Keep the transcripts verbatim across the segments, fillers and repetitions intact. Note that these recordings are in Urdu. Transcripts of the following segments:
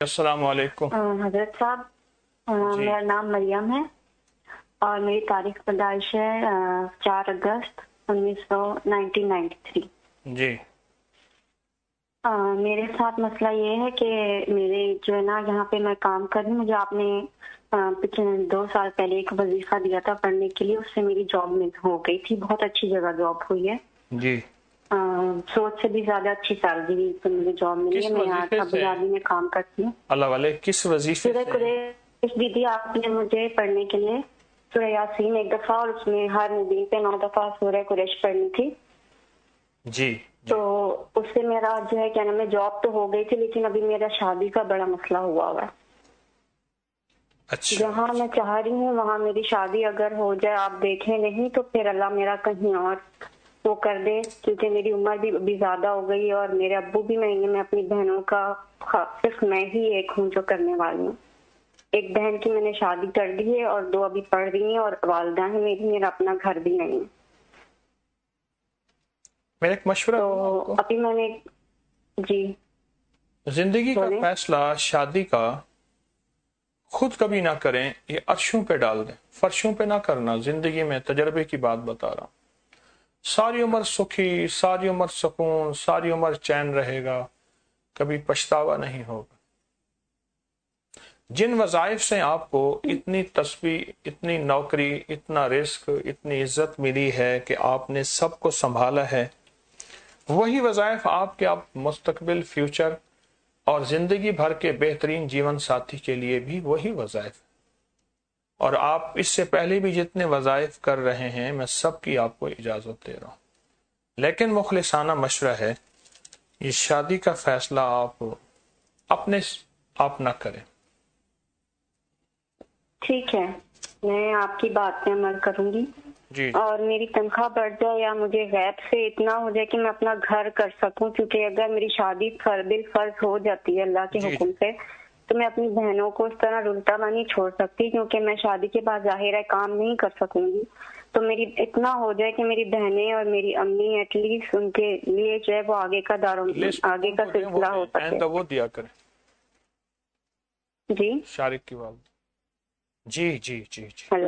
السلام علیکم حضرت صاحب، جی میرا نام مریم ہے اور میری تاریخ پیدائش ہے چار اگست انیس سو نائنٹین نائنٹی تھری۔ جی میرے ساتھ مسئلہ یہ ہے کہ میرے جو ہے نا یہاں پہ میں کام کر رہی ہوں، مجھے آپ نے پچھلے دو سال پہلے ایک وظیفہ دیا تھا پڑھنے کے لیے، اس سے میری جاب میں ہو گئی تھی، بہت اچھی جگہ جاب ہوئی ہے، جی سوچ سے بھی زیادہ اچھی سیلری تو مجھے جاب ملی ہے۔ کس میں یہاں وظیفے ابو سے دھابی میں کام کرتی ہوں۔ اللہ والے کس وظیفے سورہ سے؟ قریش دیدی آپ نے مجھے پڑھنے کے لیے سورہ یاسین ایک دفعہ اور اس میں ہر دن پہ نو دفعہ سورہ قریش پڑھنی تھی، جی تو اس سے میرا جو ہے کیا نام ہے جاب تو ہو گئی تھی، لیکن ابھی میرا شادی کا بڑا مسئلہ ہوا ہوا ہے۔ اچھا جہاں میں چاہ رہی ہوں وہاں میری شادی اگر ہو جائے، آپ دیکھیں نہیں تو پھر اللہ میرا کہیں اور وہ کر دے، کیونکہ میری عمر بھی ابھی زیادہ ہو گئی اور میرے ابو بھی نہیں ہیں، میں اپنی بہنوں کا صرف میں ہی ایک ہوں جو کرنے والی ہوں۔ ایک بہن کی میں نے شادی کر دی ہے اور دو ابھی پڑھ رہی ہیں اور والدہ ہیں میری، میرا اپنا گھر بھی نہیں ہے۔ میرا ایک مشورہ تو دوں آپ کو، ابھی میں نے جی زندگی کا بولیں۔ فیصلہ شادی کا خود کبھی نہ کریں، یہ عرشوں پہ ڈال دیں، فرشوں پہ نہ کرنا۔ زندگی میں تجربے کی بات بتا رہا ہوں، ساری عمر سکھی، ساری عمر سکون، ساری عمر چین رہے گا، کبھی پچھتاوا نہیں ہوگا۔ جن وظائف سے آپ کو اتنی تسبیح، اتنی نوکری، اتنا رزق، اتنی عزت ملی ہے کہ آپ نے سب کو سنبھالا ہے، وہی وظائف آپ کے آپ مستقبل، فیوچر اور زندگی بھر کے بہترین جیون ساتھی کے لیے بھی وہی وظائف، اور آپ اس سے پہلے بھی جتنے وظائف کر رہے ہیں میں سب کی آپ کو اجازت دے رہا ہوں، لیکن مخلصانہ مشورہ ہے یہ شادی کا فیصلہ آپ اپنے آپ نہ کریں۔ ٹھیک ہے، میں آپ کی بات پہ عمل کروں گی، جی اور میری تنخواہ بڑھ جائے یا مجھے غیب سے اتنا ہو جائے کہ میں اپنا گھر کر سکوں، کیونکہ اگر میری شادی بالفرض ہو جاتی ہے اللہ کے جی حکم سے تو میں اپنی بہنوں کو اس طرح رلتا ہوا نہیں چھوڑ سکتی، کیونکہ میں شادی کے بعد ظاہر ہے کام نہیں کر سکوں گی، تو میری اتنا ہو جائے کہ میری بہنیں اور میری امی ایٹ لیسٹ ان کے لیے جو ہے وہ آگے کا دار لسٹ آگے ان کا کو دیں، وہ سلسلہ ہو دیں، سکے۔ آئندہ وہ دیا کریں۔ جی شارک کی والد جی جی جی جی ہیلو،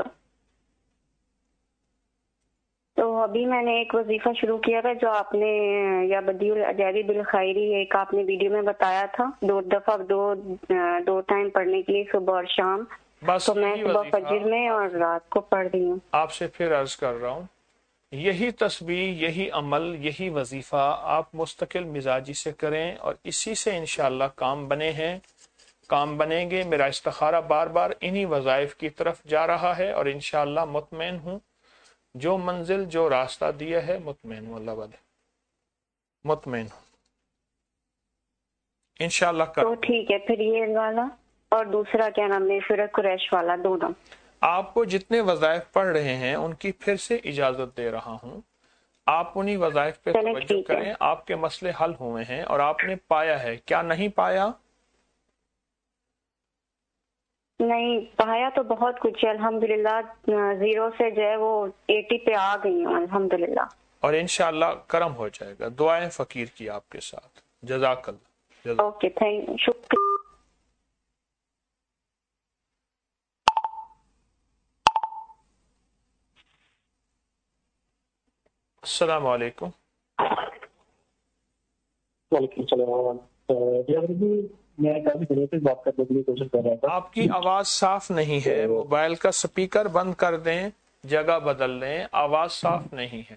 تو ابھی میں نے ایک وظیفہ شروع کیا تھا جو آپ نے یا بدیع العجائب بالخیری ایک آپ نے ویڈیو میں بتایا تھا، دو دفعہ دو دو ٹائم پڑھنے کے لیے صبح اور شام، بس تو میں یہی صبح وظیفہ فجر میں آپ اور سے رات کو پڑھ رہی ہوں۔ آپ سے پھر عرض کر رہا ہوں، یہی تسبیح، یہی عمل، یہی وظیفہ آپ مستقل مزاجی سے کریں، اور اسی سے انشاءاللہ کام بنے ہیں، کام بنیں گے۔ میرا استخارہ بار بار انہی وظائف کی طرف جا رہا ہے، اور انشاءاللہ مطمئن ہوں، جو منزل، جو راستہ دیا ہے مطمئن ہوں، اللہ والے مطمئن ہوں انشاءاللہ تو کرم۔ ٹھیک ہے، پھر یہ والا اور دوسرا کیا نام ہے سورہ قریش والا، دونوں آپ کو جتنے وظائف پڑھ رہے ہیں ان کی پھر سے اجازت دے رہا ہوں، آپ انہی وظائف پہ چلے توجہ ٹھیک ہے۔ کریں، آپ کے مسئلے حل ہوئے ہیں اور آپ نے پایا ہے، کیا نہیں پایا؟ نہیں پایا تو بہت کچھ ہے الحمدللہ، زیرو سے جو ہے وہ ایٹی پہ آ گئی ہوں الحمدللہ۔ اور انشاءاللہ کرم ہو جائے گا۔ دعائیں فقیر کی آپ کے ساتھ۔ جزاک اللہ، جزاک۔ اوکے، تھینک شکریہ۔ السلام علیکم۔ وعلیکم السلام۔ میں کافی دنوں سے بات کرنے کے لیے کوشش کر رہا تھا۔ آپ کی آواز صاف نہیں ہے، موبائل کا سپیکر بند کر دیں، جگہ بدل لیں، آواز صاف نہیں ہے۔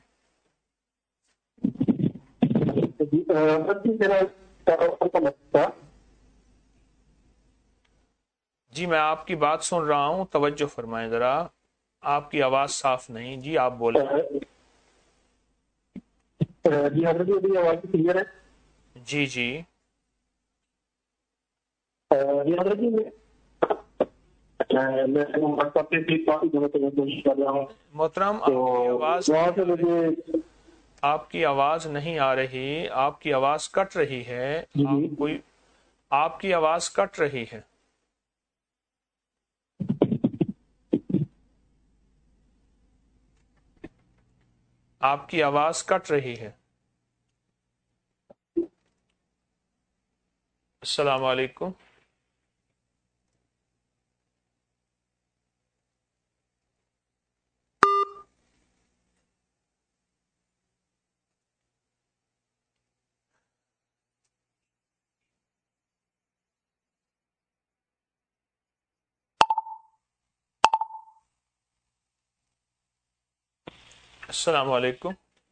جی میں آپ کی بات سن رہا ہوں، توجہ فرمائیں ذرا، آپ کی آواز صاف نہیں، جی آپ بولیں۔ جی حضرت ابھی آواز کلیئر ہے؟ جی جی جی حضرت جی میں کوشش کر رہا ہوں محترم، تو آپ کی آواز وہاں سے نہیں آ مجھے رہی، آپ کی آواز نہیں آ رہی، آپ کی آواز کٹ رہی ہے، آپ کوئی آپ کی آواز کٹ رہی ہے۔ آپ کی آواز کٹ رہی ہے۔ السلام علیکم۔ السلام علیکم.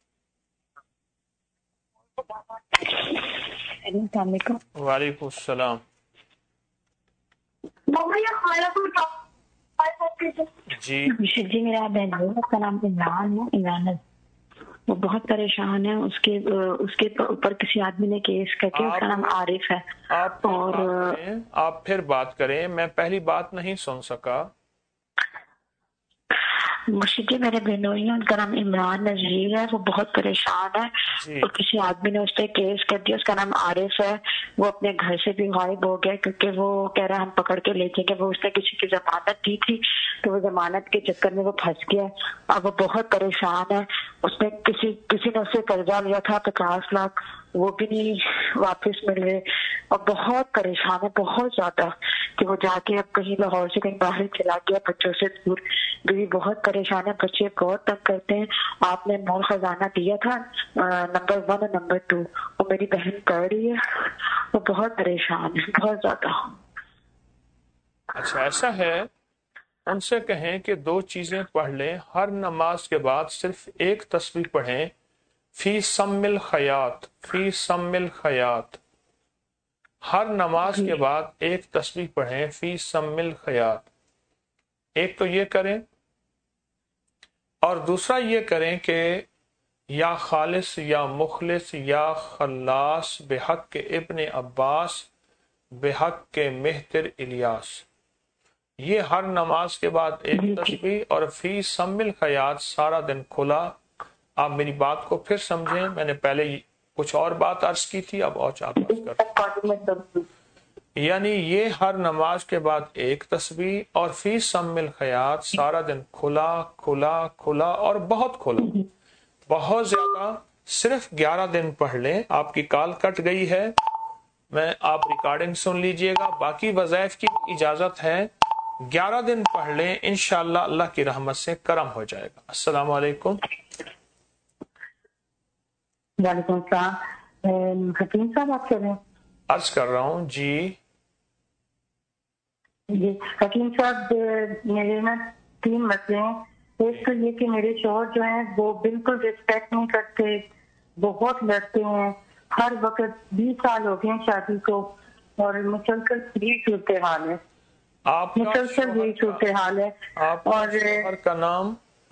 السلام علیکم. وعلیکم السلام. جی مرشد جی میرا بہن ہے اس کا نام عمران ہے. عمران ہے وہ بہت پریشان ہے. اس کے اس کے اوپر کسی آدمی نے کیس کر کے اس کا نام عارف ہے. آپ پھر اور بات کریں آپ پھر بات کریں میں پہلی بات نہیں سن سکا. مرشد جی میرے بہنوئی ہیں ان کا نام عمران نذیر ہے. وہ بہت پریشان ہے جی اور کسی آدمی نے اس پہ کیس کر دیا. اس کا نام عارف ہے. وہ اپنے گھر سے بھی غائب ہو گیا کیونکہ وہ کہہ رہا ہم پکڑ کے لے جائیں گے. وہ اس نے کسی کی ضمانت دی تھی تو وہ ضمانت کے چکر میں وہ پھنس گیا. اب وہ بہت پریشان ہے. اس نے کسی کسی نے اس سے قرضہ لیا تھا پچاس لاکھ وہ بھی نہیں واپس مل رہے اور بہت پریشان ہے بہت زیادہ کہ وہ جا کے اب کہیں لاہور سے کہیں باہر چلا گیا بچوں سے دور. بیوی بہت پریشان ہے. بچے بہت تنگ کرتے ہیں. آپ نے مول خزانہ دیا تھا نمبر ون اور نمبر ٹو وہ میری بہن کر رہی ہے. وہ بہت پریشان ہے بہت زیادہ. اچھا ایسا ہے ان سے کہیں کہ دو چیزیں پڑھ لیں. ہر نماز کے بعد صرف ایک تسبیح پڑھیں فی سم الخیات فی سم الخیات. ہر نماز کے بعد ایک تسبیح پڑھیں فی سم الخیات. ایک تو یہ کریں اور دوسرا یہ کریں کہ یا خالص یا مخلص یا خلاص بحق کے ابن عباس بحق کے مہتر الیاس. یہ ہر نماز کے بعد ایک تسبیح اور فی سم الخیات سارا دن کھلا. آپ میری بات کو پھر سمجھیں. میں نے پہلے کچھ اور بات عرض کی تھی اب اور چار بات کر یعنی یہ ہر نماز کے بعد ایک تسبیح اور فی سم الخیات سارا دن کھلا کھلا کھلا اور بہت کھلا بہت زیادہ. صرف گیارہ دن پڑھ لیں. آپ کی کال کٹ گئی ہے میں آپ ریکارڈنگ سن لیجئے گا. باقی وظائف کی اجازت ہے. گیارہ دن پڑھ لیں انشاءاللہ اللہ کی رحمت سے کرم ہو جائے گا. السلام علیکم. وعلیکم السلام. حکیم صاحب بات کر رہے ہیں؟ عرض کر رہا ہوں جی. جی حکیم صاحب میرے نا تین مسئلے ہیں. ایک تو یہ کہ میرے شوہر جو ہیں وہ بالکل ریسپیکٹ نہیں کرتے بہت لڑتے ہیں. ہر وقت بیس سال ہو گئے ہیں شادی کو اور مسلسل یہی صورتحال ہے. آپ مسلسل یہی صورتحال ہے. اور شوہر کا نام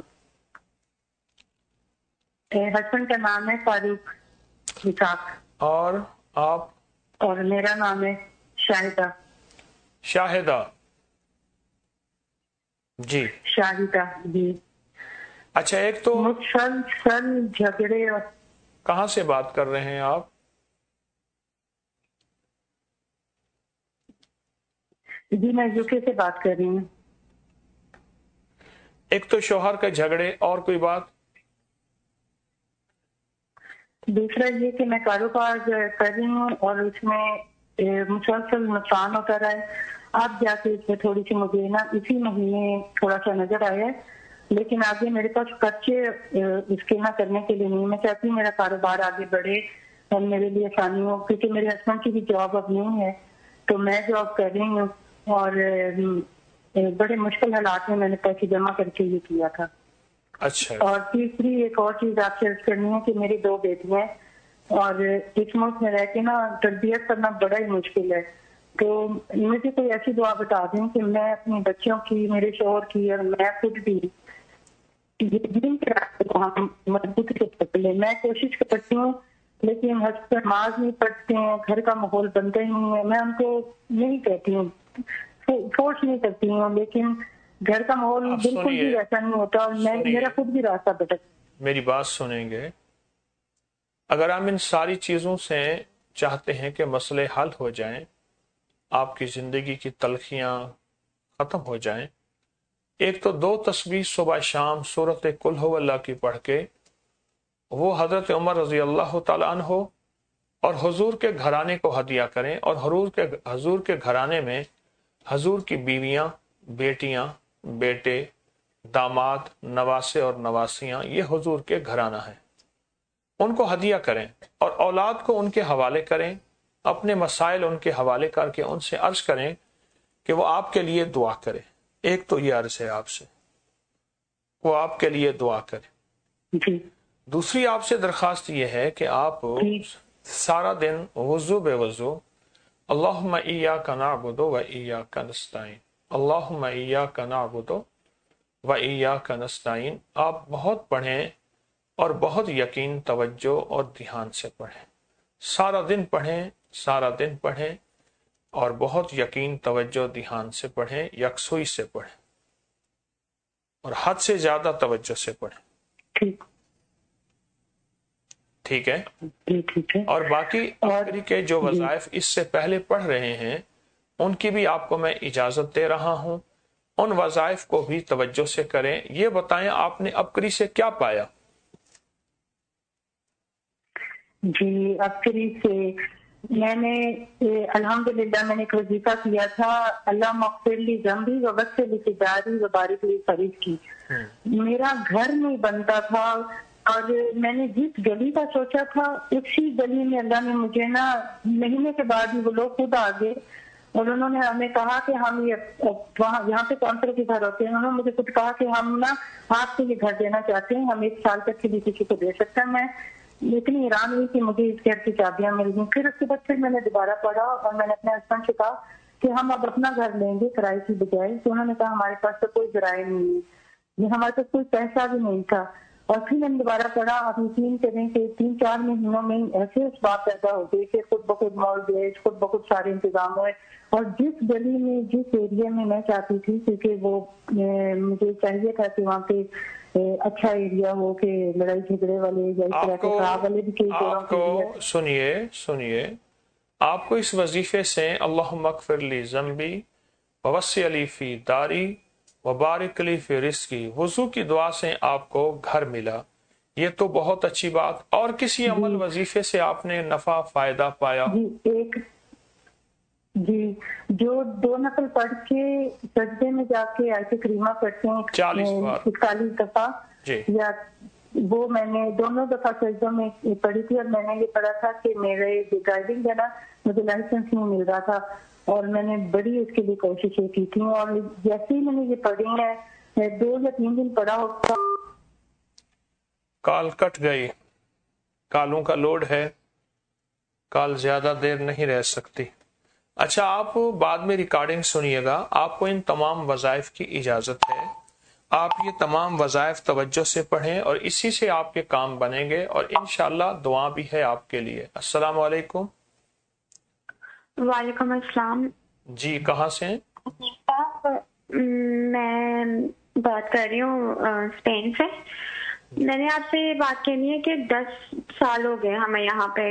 ہسبینڈ کا نام ہے فاروق اسحاق اور آپ اور میرا نام ہے شاہدہ شاہدہ. جی شاہدہ جی. اچھا ایک تو مسلسل جھگڑے. اور کہاں سے بات کر رہے ہیں آپ؟ جی میں یو کے سے بات کر رہی ہوں. ایک تو شوہر کے جھگڑے اور کوئی بات؟ دوسرا یہ کہ میں کاروبار کر رہی ہوں اور اس میں مسلسل نقصان ہوتا رہا ہے. اب جا کے اس میں تھوڑی سی مجھے نا اسی مہینے تھوڑا سا نظر آیا ہے لیکن آگے میرے پاس خرچے اس کے نہ کرنے کے لیے نہیں. میں چاہتی ہوں میرا کاروبار آگے بڑھے اور میرے لیے آسانی ہو کیونکہ میرے ہسبینڈ کی بھی جاب اب نہیں ہے تو میں جاب کر رہی ہوں اور بڑے مشکل حالات میں میں نے پیسے جمع کر کے یہ کیا تھا. اچھا. اور تیسری ایک اور چیز آپ سے عرض کرنی ہے کہ میری دو بیٹیاں ہیں اور اس ملک میں رہ کے نا تربیت کرنا بڑا ہی مشکل ہے. تو مجھے کوئی ایسی دعا بتا دیں کہ میں اپنے بچوں کی میرے شوہر کی اور میں خود بھی دین کے راستے کو ہم مضبوطی سے پکڑ لیں. میں کوشش کرتی ہوں لیکن ہسبینڈ نماز نہیں پڑھتے ہیں گھر کا ماحول بنتا ہی نہیں ہے. میں ان کو نہیں کہتی ہوں فورس نہیں کرتی ہوں لیکن گھر کا ماحول بالکل بھی ویسا نہیں ہوتا اور میں میرا خود بھی راستہ بھٹک. میری بات سنیں گے. اگر ہم ان ساری چیزوں سے چاہتے ہیں کہ مسئلے حل ہو جائیں آپ کی زندگی کی تلخیاں ختم ہو جائیں ایک تو دو تسبیح صبح شام سورت قل ہو اللہ کی پڑھ کے وہ حضرت عمر رضی اللہ تعالیٰ عنہ اور حضور کے گھرانے کو ہدیہ کریں. اور حضور کے حضور کے گھرانے میں حضور کی بیویاں بیٹیاں بیٹے داماد نواسے اور نواسیاں یہ حضور کے گھرانہ ہیں. ان کو ہدیہ کریں اور اولاد کو ان کے حوالے کریں. اپنے مسائل ان کے حوالے کر کے ان سے عرض کریں کہ وہ آپ کے لیے دعا کرے. ایک تو یہ عرض ہے آپ سے وہ آپ کے لیے دعا کرے. جی دوسری آپ سے درخواست یہ ہے کہ آپ سارا دن وضو بے وضو اللہم ایاک نعبد و ایاک نستعین اللہم ایاک نعبد و ایاک نستعین آپ بہت پڑھیں اور بہت یقین، توجہ اور دھیان سے پڑھیں. سارا دن پڑھیں، سارا دن پڑھیں اور بہت یقین، توجہ، دھیان سے پڑھیں، یکسوئی سے پڑھیں اور حد سے زیادہ توجہ سے پڑھیں. ٹھیک ٹھیک ہے. ٹھیک ہے. اور باقی آخری کے جو وظائف اس سے پہلے پڑھ رہے ہیں ان کی بھی آپ کو میں اجازت دے رہا ہوں، ان وظائف کو بھی توجہ سے کریں. یہ بتائیں آپ نے ابکری سے کیا پایا؟ جی ابکری سے میں نے الحمدللہ میں نے ایک وظیفہ کیا تھا، اللہ مغفر لی ذنبی و وسع لی تجاری و بارک لی فرید کی. میرا گھر نہیں بنتا تھا اور میں نے جس گلی کا سوچا تھا اسی گلی میں اللہ نے مجھے نا مہینے کے بعد ہی وہ لوگ خود آ گئے اور انہوں نے ہمیں کہا کہ ہم یہ وہاں یہاں پہ کونسل کے گھر ہوتے ہیں، انہوں نے مجھے خود کہا کہ ہم نا آپ کو یہ گھر دینا چاہتے ہیں، ہم ایک سال تک کے لیے کسی کو دے سکتے ہیں. میں اتنی حیران ہوئی کہ مجھے اس گھر کی چابیاں مل گئیں. پھر اس کے بعد پھر میں نے دوبارہ پڑھا اور میں نے اپنے ہسبینڈ سے کہا کہ ہم اب اپنا گھر لیں گے کرائے کی بجائے. تو انہوں نے کہا ہمارے پاس تو کوئی ذرائع نہیں ہے، ہمارے پاس کوئی پیسہ بھی نہیں تھا. اور پھر میں نے دوبارہ پڑھا. اب یقین کریں کہ تین چار مہینوں میں ایسے اسباب پیدا ہو گئے کہ خود بخود مارگیج، خود بخود سارے انتظام ہوئے. اور جس گلی میں جس ایریا میں میں چاہتی تھی، کیونکہ وہ مجھے چاہیے تھا کہ وہاں پہ اچھا ایریا ہو کہ لڑائی جھگڑے والے یا اس طرح کے خراب والے بھی. آپ کو سنیے سنیے آپ کو اس وظیفے سے اللہم اغفر لی ذنبی ووسع لی فی داری وبارک لی فی رزقی، وضو کی دعا سے آپ کو گھر ملا. یہ تو بہت اچھی بات. اور کسی عمل وظیفے سے آپ نے نفع فائدہ پایا؟ جی ایک جی جو دو نفل پڑھ کے سجدے میں جا کے آیت کریمہ پڑھتے ہیں چالیس بار اکتالیس دفعہ جی، یا وہ میں نے دونوں دفعہ سجدوں میں پڑھی تھی. اور میں نے یہ پڑھا تھا کہ میرے ڈرائیونگ ہے نا مجھے لائسنس نہیں مل رہا تھا اور میں نے بڑی اس کے لیے کوششیں کی تھی. اور جیسے ہی میں نے یہ پڑھی ہے دو یا تین دن پڑھا ہوتا. کال کٹ گئی، کالوں کا لوڈ ہے، کال زیادہ دیر نہیں رہ سکتی. اچھا آپ بعد میں ریکارڈنگ سنیے گا. آپ کو ان تمام وظائف کی اجازت ہے، آپ یہ تمام وظائف توجہ سے پڑھیں اور اسی سے آپ کے کام بنیں گے اور انشاءاللہ دعا بھی ہے آپ کے لیے. السلام علیکم. وعلیکم السلام. جی کہاں سے؟ میں بات کر رہی ہوں اسپین سے. میں نے آپ سے یہ بات کہنی ہے کہ دس سال ہو گئے ہمیں یہاں پہ.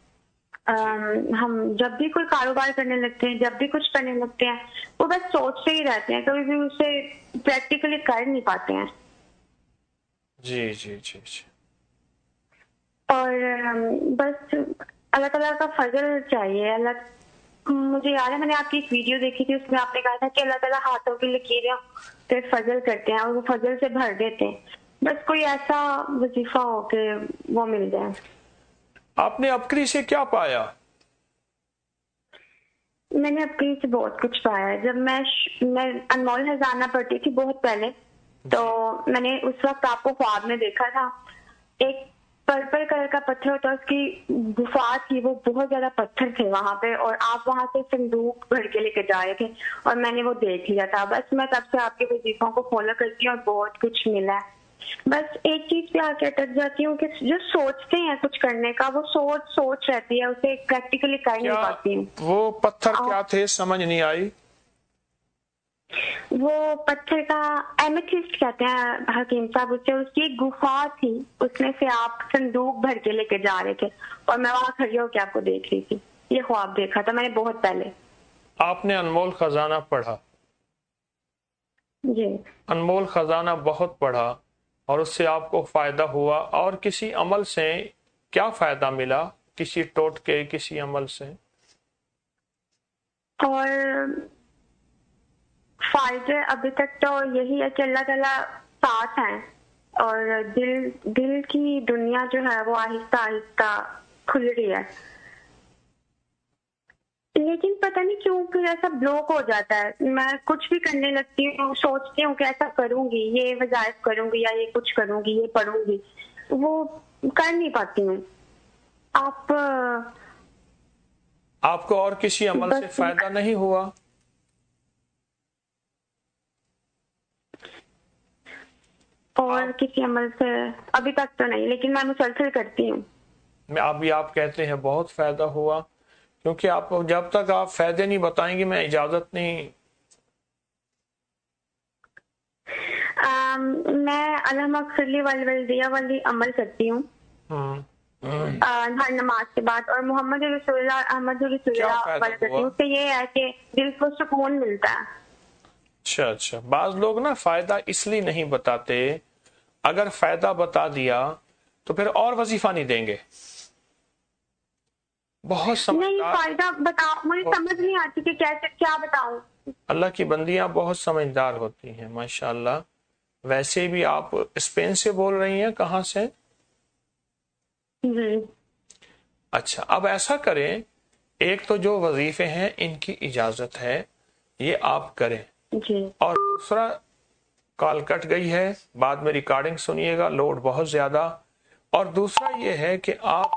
ہم جب بھی کوئی کاروبار کرنے لگتے ہیں، جب بھی کچھ کرنے لگتے ہیں، وہ بس سوچتے ہی رہتے ہیں، کبھی بھی اسے پریکٹیکلی کر نہیں پاتے ہیں. جی جی جی جی اور بس اللہ تعالیٰ کا فضل چاہیے. اللہ مجھے یاد ہے میں نے آپ کی ایک ویڈیو دیکھی تھی، اس میں آپ نے کہا تھا کہ اللہ تعالیٰ ہاتھوں کی لکیریں پہ فضل کرتے ہیں اور وہ فضل سے بھر دیتے ہیں. بس کوئی ایسا وظیفہ ہو کہ وہ مل جائے. آپ نے ابکری سے کیا پایا؟ میں نے ابکری سے بہت کچھ پایا. جب میں میں انمول خزانہ پڑھتی تھی بہت پہلے، تو میں نے اس وقت آپ کو خواب میں دیکھا تھا. ایک پرپل کلر کا پتھر ہوتا ہے، اس کی گفا تھی، وہ بہت زیادہ پتھر تھے وہاں پہ اور آپ وہاں سے صندوق بھر کے لے کے جا رہے تھے اور میں نے وہ دیکھ لیا تھا. بس میں تب سے آپ کے وظیفوں کو فالو کرتی ہوں اور بہت کچھ ملا ہے. بس ایک چیز پہ آ کے اٹک جاتی ہوں کہ جو سوچتے ہیں کچھ کرنے کا، وہ سوچ سوچ رہتی ہے، اسے پریکٹیکلی کر نہیں پاتی ہوں. وہ پتھر کیا تھے سمجھ نہیں آئی؟ وہ پتھر کا ایمیتھسٹ کہتے ہیں حکیم صاحب اسے. اس کی ایک گفا تھی، اس میں سے آپ صندوق بھر کے لے کے جا رہے تھے اور میں وہاں کھڑی ہو کے آپ کو دیکھ رہی تھی. یہ خواب دیکھا تھا میں نے بہت پہلے. آپ نے انمول خزانہ پڑھا؟ جی انمول خزانہ بہت پڑھا اور اس سے آپ کو فائدہ ہوا. اور کسی عمل سے کیا فائدہ ملا؟ کسی ٹوٹکے کسی عمل سے؟ اور فائدے ابھی تک تو یہی ہے کہ اللہ تعالیٰ ساتھ ہیں اور دل دل کی دنیا جو ہے وہ آہستہ آہستہ کھل رہی ہے. لیکن پتہ نہیں کیوں پھر ایسا بلاک ہو جاتا ہے. میں کچھ بھی کرنے لگتی ہوں، سوچتی ہوں کہ ایسا کروں گی، یہ وظائف کروں گی یا یہ کچھ کروں گی، یہ پڑھوں گی، وہ کر نہیں پاتی ہوں. آپ آپ کو اور کسی عمل سے فائدہ نہیں ہوا؟ اور کسی عمل سے ابھی تک تو نہیں، لیکن میں مسلسل کرتی ہوں. میں ابھی آپ کہتے ہیں بہت فائدہ ہوا، کیونکہ آپ جب تک آپ فائدے نہیں بتائیں گے میں اجازت نہیں. آم، میں اللہم اغفر لی والوالدیہ والی عمل کرتی ہوں ہر نماز کے بعد، اور محمد رسول اللہ احمد رسول کیا اللہ فائدہ والا کرتی ہوا؟ ہوں. اس سے یہ ہے کہ دل کو سکون ملتا ہے. اچھا اچھا. بعض لوگ نا فائدہ اس لیے نہیں بتاتے، اگر فائدہ بتا دیا تو پھر اور وظیفہ نہیں دیں گے. بہت نہیں سمجھدار فائدہ بتاؤ، مجھے سمجھ نہیں آتی کہ کیسے کیا بتاؤں. اللہ کی بندیاں بہت سمجھدار ہوتی ہیں ماشاءاللہ. ویسے بھی آپ اسپین سے بول رہی ہیں، کہاں سے؟ جی. اچھا، اب ایسا کریں، ایک تو جو وظیفے ہیں ان کی اجازت ہے، یہ آپ کریں. جی. اور دوسرا، کال کٹ گئی ہے، بعد میں ریکارڈنگ سنیے گا، لوڈ بہت زیادہ. اور دوسرا یہ ہے کہ آپ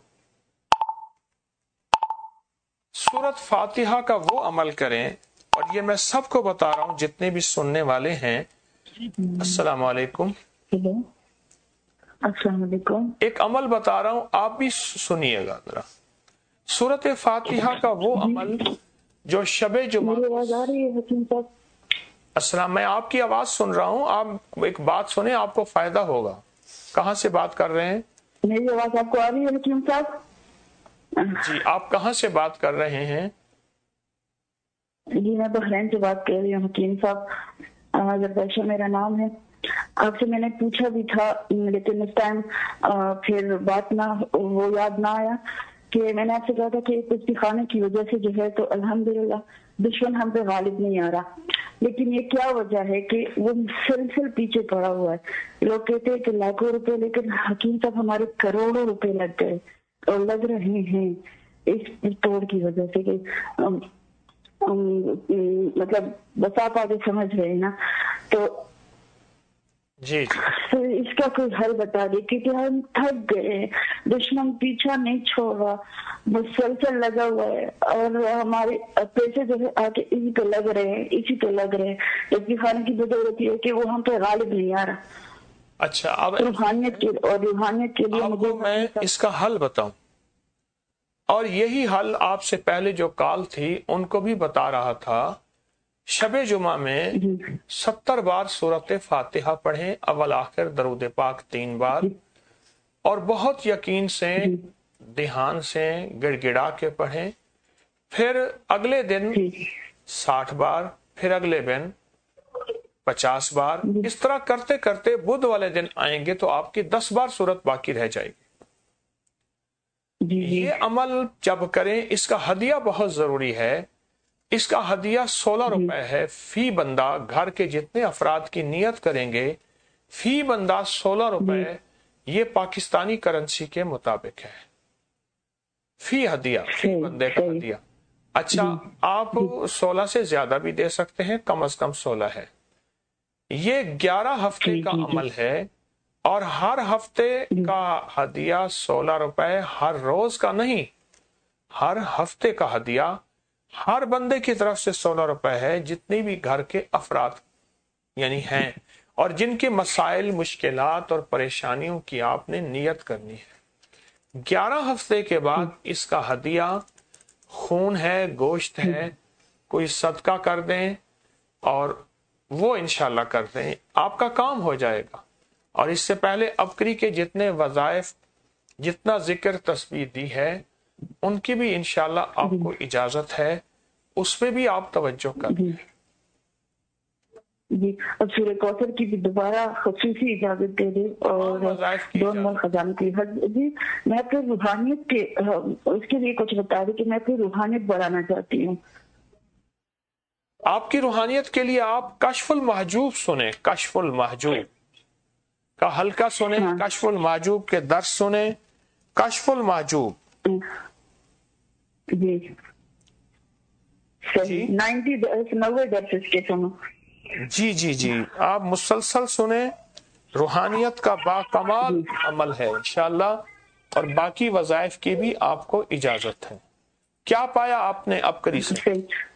سورۃ فاتحہ کا وہ عمل کریں، اور یہ میں سب کو بتا رہا ہوں جتنے بھی سننے والے ہیں. السلام علیکم. ہیلو، السلام علیکم. ایک عمل بتا رہا ہوں، آپ بھی سنیے گا ذرا. سورۃ فاتحہ کا وہ عمل جو شب جمعہ. میری آواز آ رہی ہے حکیم صاحب؟ السلام، میں آپ کی آواز سن رہا ہوں، آپ ایک بات سنیں، آپ کو فائدہ ہوگا. کہاں سے بات کر رہے ہیں؟ میری آواز آپ کو آ رہی ہے حکیم صاحب؟ جی، آپ کہاں سے بات کر رہے ہیں؟ جی میں بحرین سے بات کر رہی ہوں حکیم صاحب، زربیشہ میرا نام ہے. آپ سے میں نے پوچھا بھی تھا، لیکن اس ٹائم پھر بات نہ وہ یاد نہ آیا کہ میں نے آپ سے کہا تھا کہ کچھ خانے کی وجہ سے جو ہے تو الحمدللہ دشمن ہم پہ غالب نہیں آ رہا. لیکن یہ کیا وجہ ہے کہ وہ مسلسل پیچھے پڑا ہوا ہے. لوگ کہتے ہیں کہ لاکھوں روپے، لیکن حکیم صاحب ہمارے کروڑوں روپے لگ گئے اور لگ رہے ہیں اس توڑ کی وجہ سے کہ مطلب بس آپ آگے سمجھ رہے ہیں نا. تو جی جی اس کا کوئی حل بتا دے، کیونکہ ہم تھک گئے، دشمن پیچھا نہیں چھوڑ رہا، مسلسل لگا ہوا ہے، اور ہمارے پیسے جو ہے آگے اسی پہ لگ رہے ہیں اسی پہ لگ رہے ہیں جبکہ خانے کی وجہ ہوتی ہے کہ وہ ہم پہ غالب نہیں آ رہا. اچھا، اب روحانیت کے اور روحانیت کے لیے آپ مجھے کو میں اس کا حل بتاؤں، اور یہی حل آپ سے پہلے جو کال تھی ان کو بھی بتا رہا تھا. شب جمعہ میں ستر بار سورۃ فاتحہ پڑھیں، اول آخر درود پاک تین بار، اور بہت یقین سے دھیان سے گڑ گڑا کے پڑھیں. پھر اگلے دن ساٹھ بار، پھر اگلے دن پچاس بار. اس طرح کرتے کرتے بدھ والے دن آئیں گے تو آپ کی دس بار سورت باقی رہ جائے گی. یہ عمل جب کریں، اس کا ہدیہ بہت ضروری ہے. اس کا ہدیہ سولہ روپے ہے فی بندہ. گھر کے جتنے افراد کی نیت کریں گے فی بندہ سولہ روپے، یہ پاکستانی کرنسی کے مطابق ہے. فی ہدیہ، فی بندے کا ہدیہ. اچھا، آپ سولہ سے زیادہ بھی دے سکتے ہیں، کم از کم سولہ ہے. یہ گیارہ ہفتے کا عمل ہے، اور ہر ہفتے کا ہدیہ سولہ روپے، ہر روز کا نہیں، ہر ہفتے کا ہدیہ ہر بندے کی طرف سے سولہ روپے ہے، جتنی بھی گھر کے افراد یعنی ہیں اور جن کے مسائل، مشکلات اور پریشانیوں کی آپ نے نیت کرنی ہے. گیارہ ہفتے کے بعد اس کا ہدیہ خون ہے، گوشت ہے، کوئی صدقہ کر دیں، اور وہ انشاءاللہ کر دیں، آپ کا کام ہو جائے گا. اور اس سے پہلے ابکری کے جتنے وظائف، جتنا ذکر تسبیح دی ہے، ان کی بھی انشاءاللہ آپ کو اجازت ہے، اس پہ بھی آپ توجہ کریں. جی، اور سورہ کوثر کی بھی دوبارہ خصوصی اجازت دے دیں، اور دو نمبر خزانے کی. جی میں اپنی روحانیت کے اس کے لیے کچھ بتا دیں کہ میں اپنی روحانیت بڑھانا چاہتی ہوں. آپ کی روحانیت کے لیے آپ کشف المحجوب سنیں، کشف المحجوب کا حلقہ سنیں، کشف المحجوب کے درس سنیں. کشف المحجوب جی صحیح، نائنٹی نوے درس کے سنو. جی جی جی آپ مسلسل سنیں، روحانیت کا باکمال عمل ہے انشاءاللہ، اور باقی وظائف کی بھی آپ کو اجازت ہے۔ کیا پایا آپ نے اب کری سے؟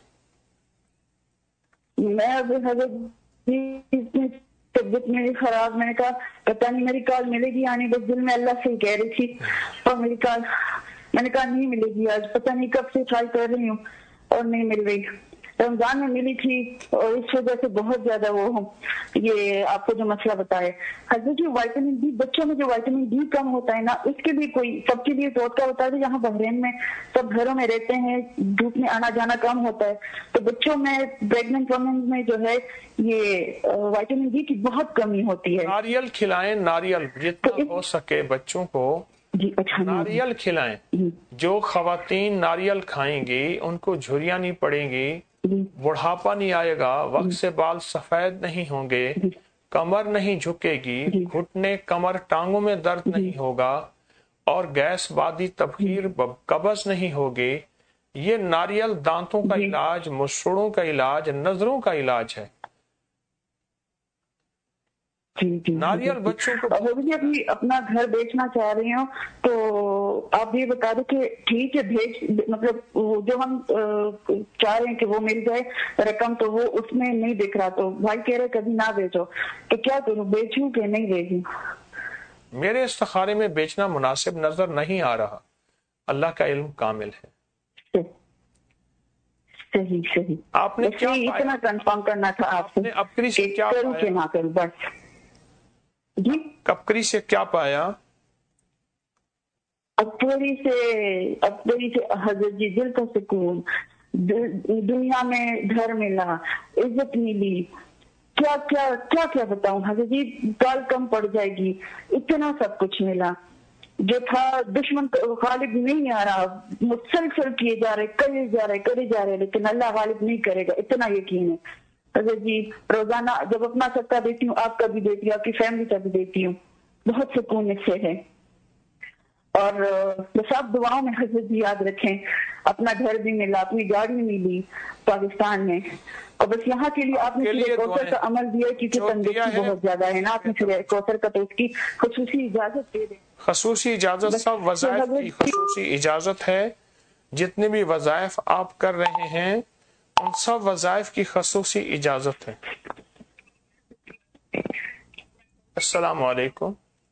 میں اب حضرت طبیعت میری خراب، میں نے کہا پتہ نہیں میری کال ملے گی یعنی بس دل میں اللہ سے ہی کہہ رہی تھی، اور میری کال میں نے کہا نہیں ملے گی آج، پتہ نہیں کب سے ٹرائی کر رہی ہوں اور نہیں مل رہی۔ رمضان میں ملی تھی اور اس وجہ سے بہت زیادہ وہ ہوں یہ آپ کو جو مسئلہ بتایا حضرت جی، وائٹامن ڈی بچوں میں جو وائٹامن ڈی کم ہوتا ہے نا، اس کے بھی کوئی سب کے لیے ٹوٹکا بتا دیں۔ جہاں بحرین میں سب گھروں میں رہتے ہیں، دھوپ میں آنا جانا کم ہوتا ہے، تو بچوں میں پریگننٹ وومن میں جو ہے یہ وائٹامن ڈی کی بہت کمی ہوتی ہے۔ ناریل کھلائیں، ناریل جتنا ہو سکے بچوں کو جی اچھا ناریل کھلائیں۔ جو خواتین ناریل کھائیں گی ان کو جھریاں نہیں پڑیں گی، بڑھاپا نہیں آئے گا، وقت سے بال سفید نہیں ہوں گے، کمر نہیں جھکے گی، گھٹنے کمر ٹانگوں میں درد نہیں ہوگا، اور گیس بادی تبخیر قبض نہیں ہوگی۔ یہ ناریل دانتوں کا علاج، مسوڑوں کا علاج، نظروں کا علاج ہے۔ جی جی ناریل بچوں کو ابھی ابھی اپنا گھر بیچنا چاہ رہی ہوں، تو آپ یہ بتا دیں کہ ٹھیک ہے بھیج مطلب جو ہم چاہ رہے ہیں کہ وہ مل جائے رقم، تو وہ اس میں نہیں دکھ رہا، تو بھائی کہہ رہے کبھی نہ بیچو، تو کیا کروں، بیچوں کہ نہیں بیچوں؟ میرے استخارے میں بیچنا مناسب نظر نہیں آ رہا، اللہ کا علم کامل ہے۔ صحیح صحیح، آپ نے کیا اتنا کنفرم کرنا تھا آپ سے، اپکری سے کیا کروں کہ نہ کروں بس۔ جی کپکری سے کیا پایا؟ اکبری سے اکبری سے حضرت جی دل کا سکون، دنیا میں گھر ملا، عزت ملی، کیا کیا کیا کیا بتاؤں حضرت جی، گال کم پڑ جائے گی، اتنا سب کچھ ملا۔ جو تھا دشمن غالب نہیں آ رہا، مسلسل کیے جا رہے کرے جا رہے کرے جا رہے لیکن اللہ غالب نہیں کرے گا، اتنا یقین ہے حضرت جی۔ روزانہ جب اپنا صدقہ دیتی ہوں، آپ کا بھی دیتی ہوں، آپ کی فیملی کا بھی دیتی ہوں، بہت سکون اس سے ہے۔ اور بس آپ دعاؤں میں حضرت جی یاد رکھیں، اپنا گھر بھی ملا، اپنی گاڑی ملی پاکستان میں، اور بس یہاں کے لیے آپ نے کوثر کا عمل دیا کیونکہ تندرستی بہت زیادہ ہے نا، آپ نے کوثر کا تو اس کی خصوصی اجازت دے دیں۔ خصوصی اجازت سب وظائف کی خصوصی اجازت ہے، جتنے بھی وظائف آپ کر رہے ہیں ان سب وظائف کی خصوصی اجازت ہے۔ السلام علیکم۔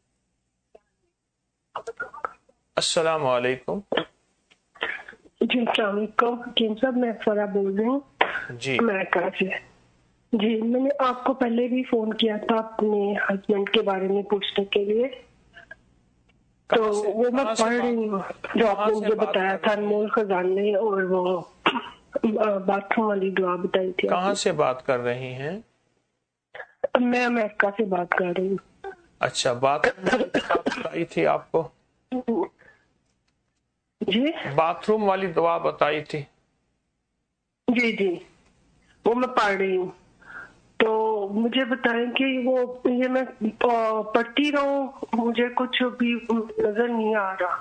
السلام علیکم۔ جی السلام علیکم حکیم صاحب، میں فرا بول رہی ہوں جی امریکہ سے۔ جی میں نے آپ کو پہلے بھی فون کیا تھا اپنے ہسبینڈ کے بارے میں پوچھنے کے لیے، تو وہ میں پڑھ رہی ہوں جو آپ نے مجھے بتایا تھا انمول خزانے، اور وہ باتھ روم والی دعا بتائی تھی۔ کہاں سے بات کر رہی ہیں؟ میں امریکہ سے بات کر رہی ہوں۔ اچھا، بات بتائی تھی آپ کو؟ جی باتھ روم والی دعا بتائی تھی؟ جی جی وہ میں پڑھ رہی ہوں، تو مجھے بتائیں کہ وہ یہ میں پڑھتی رہوں، مجھے کچھ بھی نظر نہیں آ رہا۔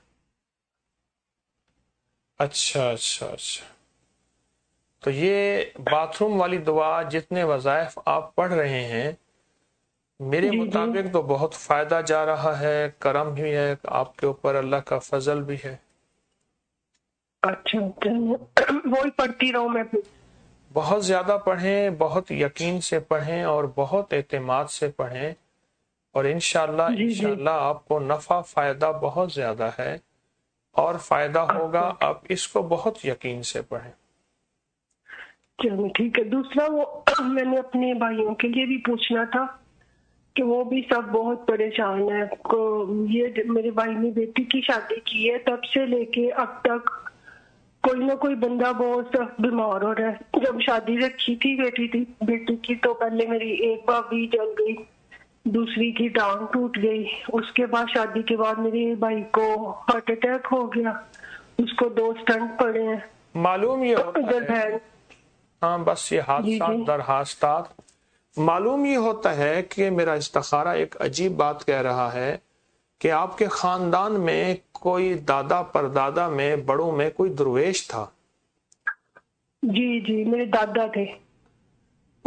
اچھا اچھا اچھا، تو یہ باتھ روم والی دعا جتنے وظائف آپ پڑھ رہے ہیں میرے جی مطابق جی تو بہت فائدہ جا رہا ہے، کرم بھی ہے آپ کے اوپر، اللہ کا فضل بھی ہے۔ اچھا وہی پڑھتی رہوں میں؟ بہت زیادہ پڑھیں، بہت یقین سے پڑھیں اور بہت اعتماد سے پڑھیں، اور انشاءاللہ جی جی انشاءاللہ آپ کو نفع فائدہ بہت زیادہ ہے اور فائدہ ہوگا، آپ اس کو بہت یقین سے پڑھیں۔ چلو ٹھیک ہے۔ دوسرا وہ میں نے اپنے بھائیوں کے لیے بھی پوچھنا تھا کہ وہ بھی سب بہت پریشان ہیں۔ یہ میرے بھائی نے بیٹی کی شادی کی ہے، تب سے لے کے اب تک کوئی نہ کوئی بندہ بہت سخت بیمار ہو رہا ہے۔ جب شادی رکھی تھی بیٹی تھی بیٹی کی تو پہلے میری ایک بھابھی جل گئی، دوسری کی ٹانگ ٹوٹ گئی، اس کے بعد شادی کے بعد میرے بھائی کو ہارٹ اٹیک ہو گیا، اس کو دو سٹنٹ پڑے ہیں۔ معلوم یہ ہوتا ہے، ہاں بس یہ حادثات در حادثات، معلوم یہ ہوتا ہے کہ میرا استخارہ ایک عجیب بات کہہ رہا ہے کہ آپ کے خاندان میں کوئی دادا پردادا میں بڑوں میں کوئی درویش تھا۔ جی جی میرے دادا تھے۔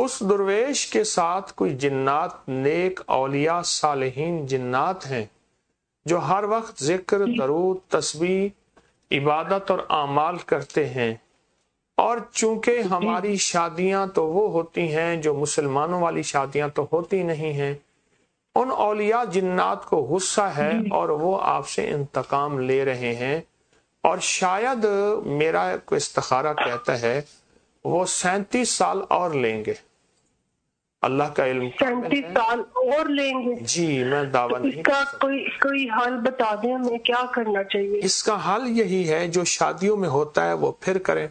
اس درویش کے ساتھ کوئی جنات نیک اولیاء صالحین جنات ہیں جو ہر وقت ذکر، درود، تسبیح، عبادت اور اعمال کرتے ہیں، اور چونکہ ہماری شادیاں تو وہ ہوتی ہیں جو مسلمانوں والی شادیاں تو ہوتی نہیں ہیں، ان اولیاء جنات کو غصہ ہے اور وہ آپ سے انتقام لے رہے ہیں، اور شاید میرا کوئی استخارہ کہتا ہے وہ سینتیس سال اور لیں گے۔ اللہ کا علم سینتیس سال اور لیں گے؟ جی میں دعویٰ نہیں۔ اس کا کوئی کوئی حل بتا دیں، ہمیں کیا کرنا چاہیے؟ اس کا حل یہی ہے جو شادیوں میں ہوتا ہے وہ پھر کریں۔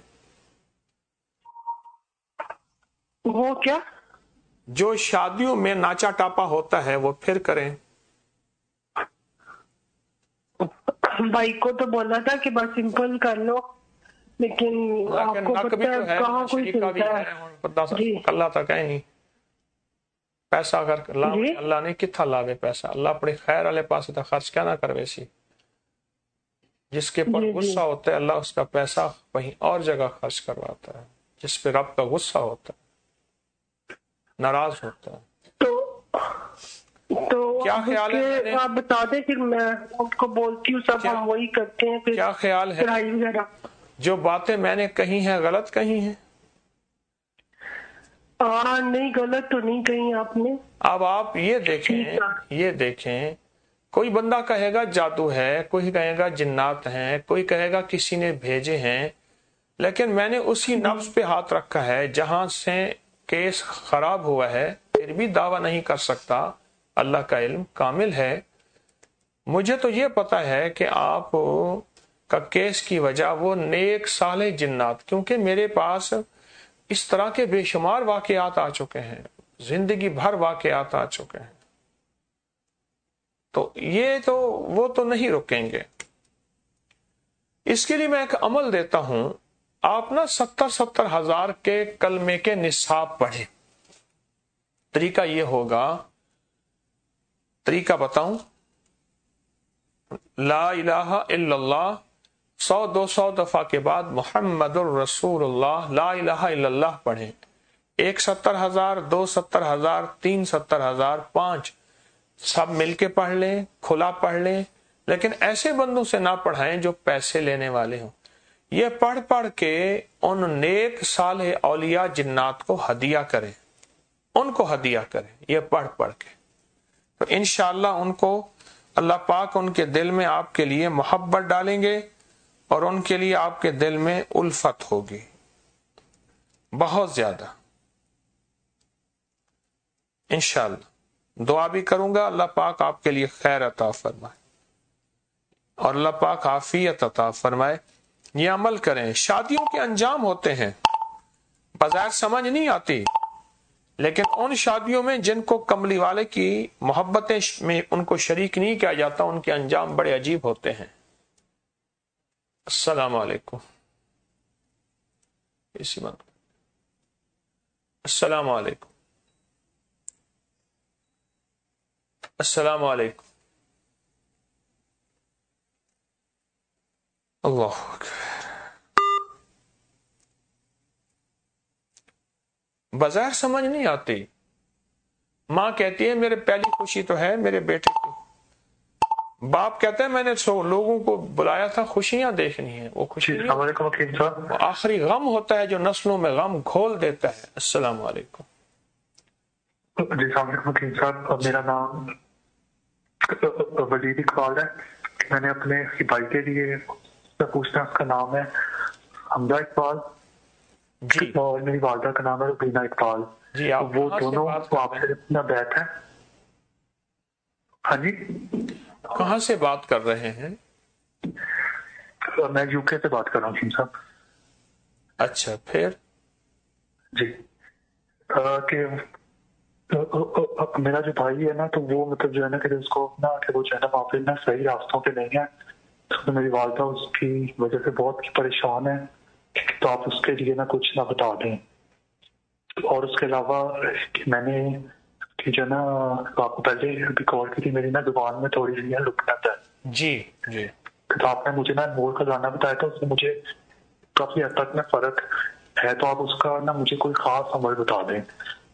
وہ کیا؟ جو شادیوں میں ناچا ٹاپا ہوتا ہے وہ پھر کریں۔ بھائی کو تو بولا تھا کہ بس سمپل کر لو، لیکن آپ کو پتہ ہے کہاں کوئی سنتا ہے۔ اللہ تک ہے نہیں پیسہ اگر لاوے اللہ نے کتھا لاوے پیسہ، اللہ اپنی خیر والے پاس تو خرچ کیا نہ کروے سی۔ جس کے پر غصہ ہوتا ہے اللہ اس کا پیسہ کہیں اور جگہ خرچ کرواتا ہے، جس پہ رب کا غصہ ہوتا ہے، ناراض ہوتا ہے۔ تو تو کیا خیال ہے؟ آپ بتا دیں پھر میں ان کو بولتی ہوں، سب ہم وہی کرتے ہیں۔ پھر کیا خیال ہے پڑھائی وغیرہ جو باتیں میں نے کہی ہیں غلط کہی ہیں؟ ہاں نہیں، غلط تو نہیں کہی آپ نے۔ اب آپ یہ دیکھیں یہ دیکھیں کوئی بندہ کہے گا جادو ہے، کوئی کہے گا جنات ہیں، کوئی کہے گا کسی نے بھیجے ہیں، لیکن میں نے اسی نفس پہ ہاتھ رکھا ہے جہاں سے کیس خراب ہوا ہے، پھر بھی دعویٰ نہیں کر سکتا۔ اللہ کا علم کامل ہے۔ مجھے تو یہ پتا ہے کہ آپ کا کیس کی وجہ وہ نیک صالح جنات، کیونکہ میرے پاس اس طرح کے بے شمار واقعات آ چکے ہیں، زندگی بھر واقعات آ چکے ہیں، تو یہ تو وہ تو نہیں رکیں گے۔ اس کے لیے میں ایک عمل دیتا ہوں، آپ نا ستر ستر ہزار کے کلمے کے نصاب پڑھیں۔ طریقہ یہ ہوگا، طریقہ بتاؤں، لا الہ الا اللہ سو دو سو دفعہ کے بعد محمد الرسول اللہ لا الہ الا اللہ پڑھیں۔ ایک ستر ہزار، دو ستر ہزار، تین ستر ہزار، پانچ سب مل کے پڑھ لیں، کھلا پڑھ لیں، لیکن ایسے بندوں سے نہ پڑھائیں جو پیسے لینے والے ہوں۔ یہ پڑھ پڑھ کے ان نیک صالح اولیاء جنات کو ہدیہ کریں، ان کو ہدیہ کریں یہ پڑھ پڑھ کے، تو انشاءاللہ ان کو اللہ پاک ان کے دل میں آپ کے لیے محبت ڈالیں گے، اور ان کے لیے آپ کے دل میں الفت ہوگی بہت زیادہ انشاءاللہ۔ دعا بھی کروں گا اللہ پاک آپ کے لیے خیر عطا فرمائے اور اللہ پاک عافیت عطا فرمائے۔ یہ عمل کریں۔ شادیوں کے انجام ہوتے ہیں، بظاہر سمجھ نہیں آتی، لیکن ان شادیوں میں جن کو کملی والے کی محبتیں میں ان کو شریک نہیں کیا جاتا، ان کے انجام بڑے عجیب ہوتے ہیں۔ السلام علیکم۔ اسی بات السلام علیکم السلام علیکم اللہ اکبر۔ بظاہر سمجھ نہیں آتی۔ ماں کہتی ہے میرے پہلی خوشی تو ہے میرے بیٹے کی، باپ کہتا ہے میں نے سو لوگوں کو بلایا تھا خوشیاں دیکھنی ہیں، وہ خوشی وہ آخری غم ہوتا ہے جو نسلوں میں غم گھول دیتا ہے۔ السلام علیکم۔ جی السلام علیکم وکیل صاحب، میرا نام ولید اقبال ہے۔ میں نے اپنے بھائی کے لیے پوچھنا، اس کا نام ہے حمزہ اقبال جی، اور میری والدہ کا نام ہے ربینہ اقبال۔ جی آپ وہ دونوں آپ سے اپنا بیٹھ ہے۔ ہاں جی، کہاں سے بات کر رہے ہیں؟ میں یو کے سے بات کر رہا ہوں صاحب۔ اچھا، پھر جی کہ میرا جو بھائی ہے نا، تو وہ مطلب جو ہے نا کہ اس کو نا کہ وہ جو ہے نا وہاں پہ نا صحیح راستوں پہ نہیں ہے، تو میری والدہ اس کی وجہ سے بہت پریشان ہے، تو آپ اس کے لیے نا کچھ نہ بتا دیں۔ اور اس کے علاوہ میں نے کہ جو نا آپ کو پہلے بھی کال کی تھی، میری نا زبان میں تھوڑی سی لکنت ہے۔ جی جی، تو آپ نے مجھے نا نور کا گانا بتایا تھا، اس میں مجھے کافی حد تک میں فرق ہے، تو آپ اس کا نا مجھے کوئی خاص عمل بتا دیں۔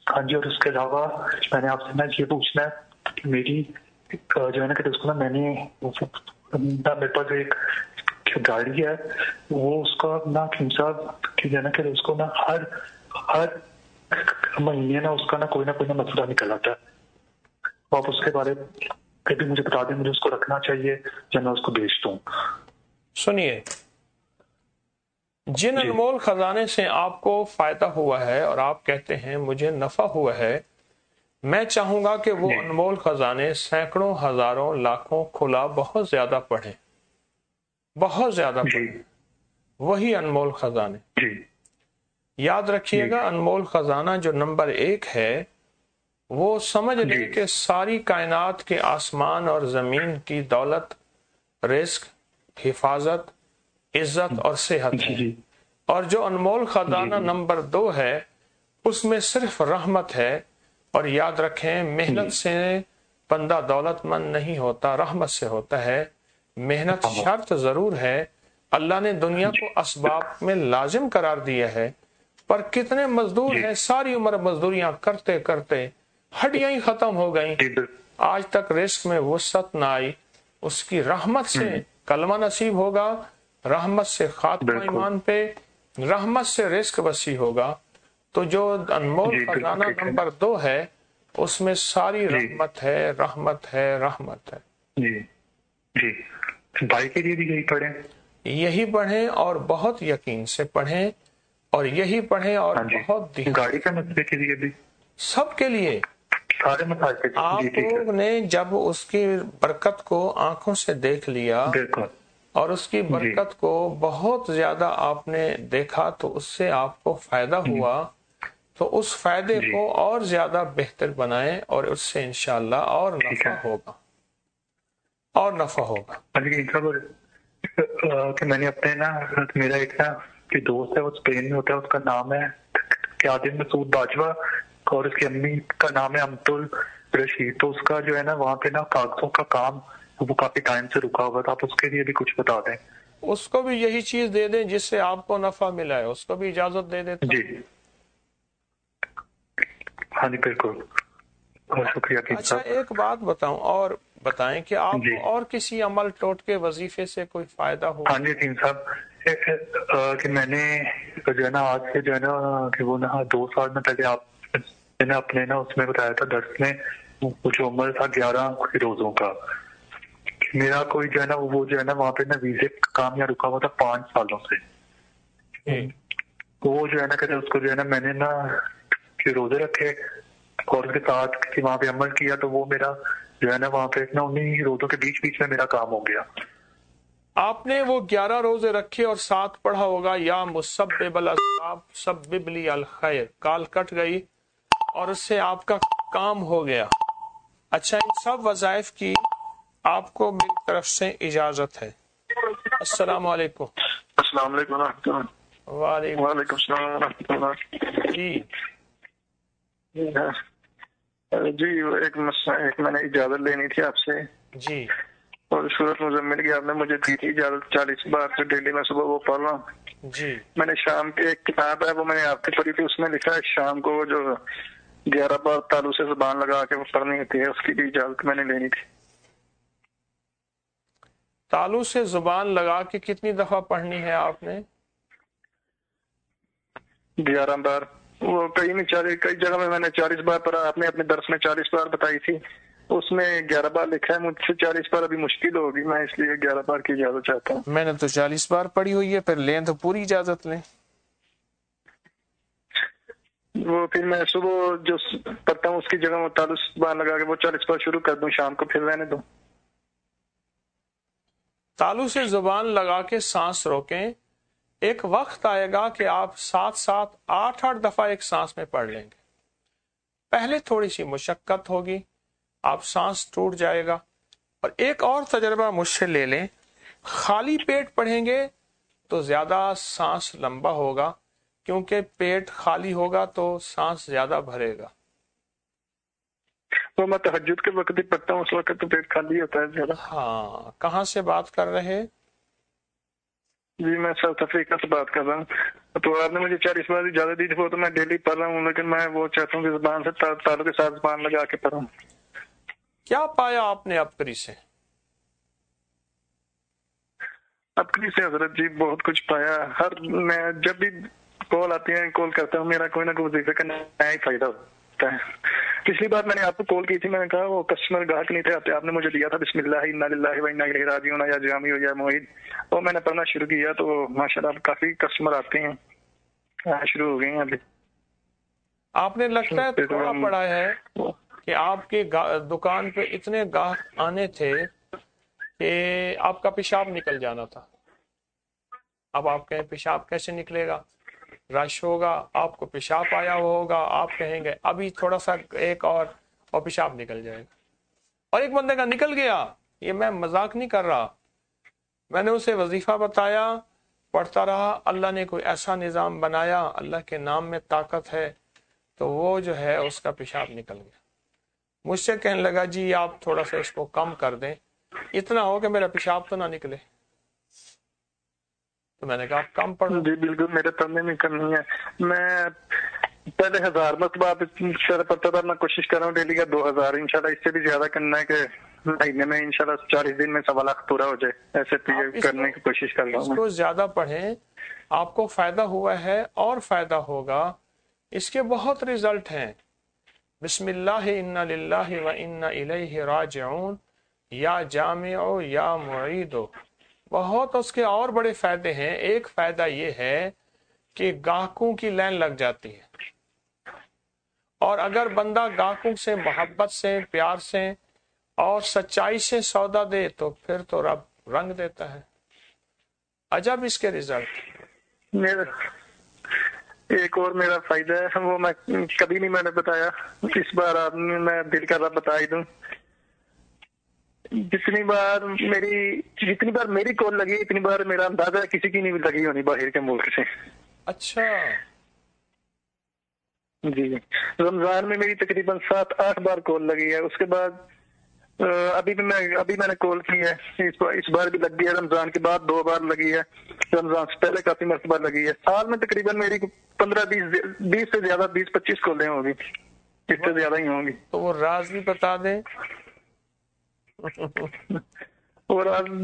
ہاں جی، اور اس کے علاوہ میں نے آپ سے نا یہ پوچھنا ہے کہ میری جو ہے نا کہ اس کو نا میں نے میرے پاس ایک گاڑی ہے، وہ اس کا نا حکیم صاحب جو ہے نا کہ اس کو نا ہر ہر مہینے نا اس کا نا کوئی نہ کوئی نہ مسئلہ نکل آتا ہے. آپ اس کے بارے میں بھی مجھے بتا دیں، مجھے اس کو رکھنا چاہیے یا میں اس کو بیچ دوں؟ سنیے، جن انمول خزانے سے آپ کو فائدہ ہوا ہے اور آپ کہتے ہیں مجھے نفع ہوا ہے، میں چاہوں گا کہ وہ انمول خزانے سینکڑوں ہزاروں لاکھوں کھلا بہت زیادہ پڑھیں، بہت زیادہ پڑھیں وہی انمول خزانے. یاد رکھیے گا، انمول خزانہ جو نمبر ایک ہے وہ سمجھ لیں کہ ساری کائنات کے آسمان اور زمین کی دولت، رزق، حفاظت، عزت اور صحت ہے. اور جو انمول خزانہ نمبر دو ہے اس میں صرف رحمت ہے. اور یاد رکھیں، محنت سے بندہ دولت مند نہیں ہوتا، رحمت سے ہوتا ہے. محنت شرط ضرور ہے، اللہ نے دنیا کو اسباب میں لازم قرار دیا ہے، پر کتنے مزدور ہیں ساری عمر مزدوریاں کرتے کرتے ہڈیاں ہی ختم ہو گئیں، آج تک رزق میں وسعت نہ آئی. اس کی رحمت سے کلمہ نصیب ہوگا، رحمت سے خاتمہ ایمان پہ، رحمت سے رزق وسیع ہوگا. تو جو انمول خزانہ نمبر دو ہے اس میں ساری رحمت ہے، رحمت ہے، رحمت ہے. جی جی بھائی کے لیے بھی یہی پڑھیں؟ یہی پڑھیں اور بہت یقین سے پڑھیں، اور یہی پڑھیں اور بہت گاڑی کے مسئلے کے لیے بھی، سب کے لیے. سارے مسائل. آپ لوگ نے جب اس کی برکت کو آنکھوں سے دیکھ لیا اور اس کی برکت کو بہت زیادہ آپ نے دیکھا تو اس سے آپ کو فائدہ ہوا، تو اس فائدے کو اور زیادہ بہتر بنائیں اور اس سے انشاءاللہ اور نفع ہوگا، اور نفع ہوگا. کہ میں نے اپنے نا میرا ایک نا کہ دوست ہے، وہ اسپین میں ہوتا ہے، اس کا نام ہے قیادت مسعود باجوہ، اور اس کی امی کا نام ہے امت الرشید. تو اس کا جو ہے نا وہاں پہ نا کاغذوں کا کام وہ کافی ٹائم سے رکا ہوا تھا. آپ اس کے لیے بھی کچھ بتا دیں. اس کو بھی یہی چیز دے دیں جس سے آپ کو نفع ملا ہے، اس کو بھی اجازت دے دیتا. جی ہاں جی بالکل، بہت شکریہ. اچھا ایک بات بتاؤں اور بتائیں کہ آپ کو اور کسی عمل ٹوٹ کے وظیفے سے کوئی فائدہ ہو؟ ہاں جی حکیم صاحب، کہ میں نے جو ہے نا آج سے جو ہے نا کہ وہ نا دو سال میں پہلے آپ نے اپنے نا اس میں بتایا تھا درس میں، جو عمر تھا گیارہ روزوں کا. میرا کوئی جو ہے نا وہ جو ہے نا وہاں پہ نا ویزے کا کام یہاں رکا ہوا تھا پانچ سالوں سے. وہ جو ہے نا کہ اس کو جو ہے نا میں نے نا کہ روزے رکھے اور اس کے ساتھ وہاں پہ عمل کیا، تو وہ میرا جو ہے نا وہاں پہ نا انہیں روزوں کے بیچ بیچ میں میرا کام ہو گیا. آپ نے وہ گیارہ روزے رکھے اور ساتھ پڑھا ہوگا یا مسبب الاسباب سبب لی الخیر، کال کٹ گئی اور اس سے آپ کا کام ہو گیا. اچھا ان سب وظائف کی آپ کو میری طرف سے اجازت ہے. السلام علیکم. السلام علیکم ورحمۃ اللہ. وعلیکم وعلیکم السلام ورحمۃ اللہ. جی جی ایک ایک میں نے اجازت لینی تھی آپ سے. جی اور سورۃ مزمل کی آپ نے مجھے دی تھی اجازت چالیس بار سے ڈیلی میں صبح وہ پڑھ رہا ہوں. جی میں نے شام کی ایک کتاب ہے وہ میں نے آپ کی پڑھی تھی، اس میں لکھا ہے شام کو جو گیارہ بار تالو سے زبان لگا کے وہ پڑھنی ہوتی ہے، اس کی بھی اجازت میں نے لینی تھی. تالو سے زبان لگا کے کتنی دفعہ پڑھنی ہے آپ نے؟ گیارہ بار. وہ کئی میں چالیس کئی جگہ میں میں نے چالیس بار پڑھا، آپ نے اپنے درس میں چالیس بار بتائی تھی، اس میں گیارہ بار لکھا ہے. مجھ سے چالیس بار ابھی مشکل ہوگی، میں اس لیے گیارہ بار کی اجازت چاہتا ہوں. میں نے تو چالیس بار پڑھی ہوئی ہے، پھر لیں تو پوری اجازت لیں. وہ پھر میں صبح جو پڑھتا ہوں اس کی جگہ وہ تالوس بار لگا کے وہ چالیس بار شروع کر دوں، شام کو پھر رہنے دوں. تالو سے زبان لگا کے سانس روکیں. ایک وقت آئے گا کہ آپ سات سات آٹھ آٹھ دفعہ ایک سانس میں پڑھ لیں گے. پہلے تھوڑی سی مشقت ہوگی، آپ سانس ٹوٹ جائے گا. اور ایک اور تجربہ مجھ سے لے لیں، خالی پیٹ پڑھیں گے تو زیادہ سانس لمبا ہوگا، کیونکہ پیٹ خالی ہوگا تو سانس زیادہ بھرے گا. تو میں تہجد کے وقت ہی پڑھتا ہوں، اس وقت تو پیٹ خالی ہوتا ہے زیادہ. ہاں. کہاں سے بات کر رہے؟ جی میں ساؤتھ افریقہ سے بات کر رہا ہوں. تو آپ نے مجھے چالیس بار زیادہ دی تھی، وہ تو میں ڈیلی پڑھ رہا ہوں، لیکن میں وہ چاہتا ہوں کہ زبان سے تعلق کے ساتھ زبان لگا کے پڑھوں۔ کیا پایا آپ نے ابکری سے؟ ابکری سے حضرت جی بہت کچھ پایا۔ ہر میں جب بھی کال آتی ہے کال کرتا ہوں، میرا کوئی نہ کوئی وظیفے کا نیا ہی فائدہ ہوتا ہے۔ پچھلی بار میں نے آپ کو کال کی تھی، میں نے کہا وہ کسٹمر گاہک نہیں تھے آتے، آپ نے مجھے دیا تھا بسم اللہ انا للہ و انا الیہ راجعون یا جامع یا معید، وہ میں نے پڑھنا شروع کیا تو ماشاءاللہ اب کافی کسٹمر آتے ہیں، شروع ہو گئے ہیں ابھی۔ آپ نے لگتا ہے تھوڑا پڑا ہے کہ آپ کے دکان پہ اتنے گاہک آنے تھے کہ آپ کا پیشاب نکل جانا تھا۔ اب آپ کہیں پیشاب کیسے نکلے گا؟ رش ہوگا، آپ کو پیشاب آیا ہوا ہوگا، آپ کہیں گے ابھی تھوڑا سا ایک اور اور پیشاب نکل جائے گا۔ اور ایک بندے کا نکل گیا، یہ میں مذاق نہیں کر رہا، میں نے اسے وظیفہ بتایا، پڑھتا رہا، اللہ نے کوئی ایسا نظام بنایا، اللہ کے نام میں طاقت ہے، تو وہ جو ہے اس کا پیشاب نکل گیا۔ مجھ سے کہنے لگا جی آپ تھوڑا سا اس کو کم کر دیں، اتنا ہو کہ میرا پیشاب تو نہ نکلے۔ تو میں نے کہا آپ کم پڑھو۔ جی بالکل، میرے پڑھنے میں کرنی ہے۔ میں پہلے ہزار مرتبہ سر پڑھتا تھا، میں کوشش کر رہا ہوں ڈیلی کا دو ہزار، انشاءاللہ اس سے بھی زیادہ کرنا ہے کہ مہینے میں انشاءاللہ چالیس دن میں سوا لاکھ پورا ہو جائے، ایسے کرنے کی کوشش کر رہا ہوں۔ اس کو زیادہ پڑھیں، آپ کو فائدہ ہوا ہے اور فائدہ ہوگا، اس کے بہت رزلٹ ہیں۔ بسم اللہ انا للہ و انا الیہ راجعون یا جامع یا معید، بہت اس کے اور بڑے فائدے ہیں۔ ایک فائدہ یہ ہے کہ گاہکوں کی لائن لگ جاتی ہے، اور اگر بندہ گاہکوں سے محبت سے، پیار سے اور سچائی سے سودا دے تو پھر تو رب رنگ دیتا ہے۔ عجب اس کے رزلٹ۔ میرا ایک اور میرا فائدہ ہے، وہ میں کبھی نہیں میں نے بتایا، اس بار آپ نے میں دل کر رہا بتا ہی دوں۔ جتنی بار میری جتنی بار میری کال لگی اتنی بار میرا اندازہ کسی کی نہیں لگی ہونی باہر کے ملک سے۔ اچھا جی، رمضان میں میری تقریباً سات آٹھ بار کال لگی ہے، اس کے بعد ابھی بھی میں ابھی میں نے کال کی ہے، اس بار اس بار بھی لگ گئی ہے، رمضان کے بعد دو بار لگی ہے، رمضان سے پہلے کافی مرتبہ لگی ہے۔ سال میں تقریباً میری پندرہ بیس بیس سے زیادہ بیس پچیس کالیں ہوں گی، اس سے زیادہ ہی ہوں گی۔ تو وہ راز بھی بتا دیں۔ اور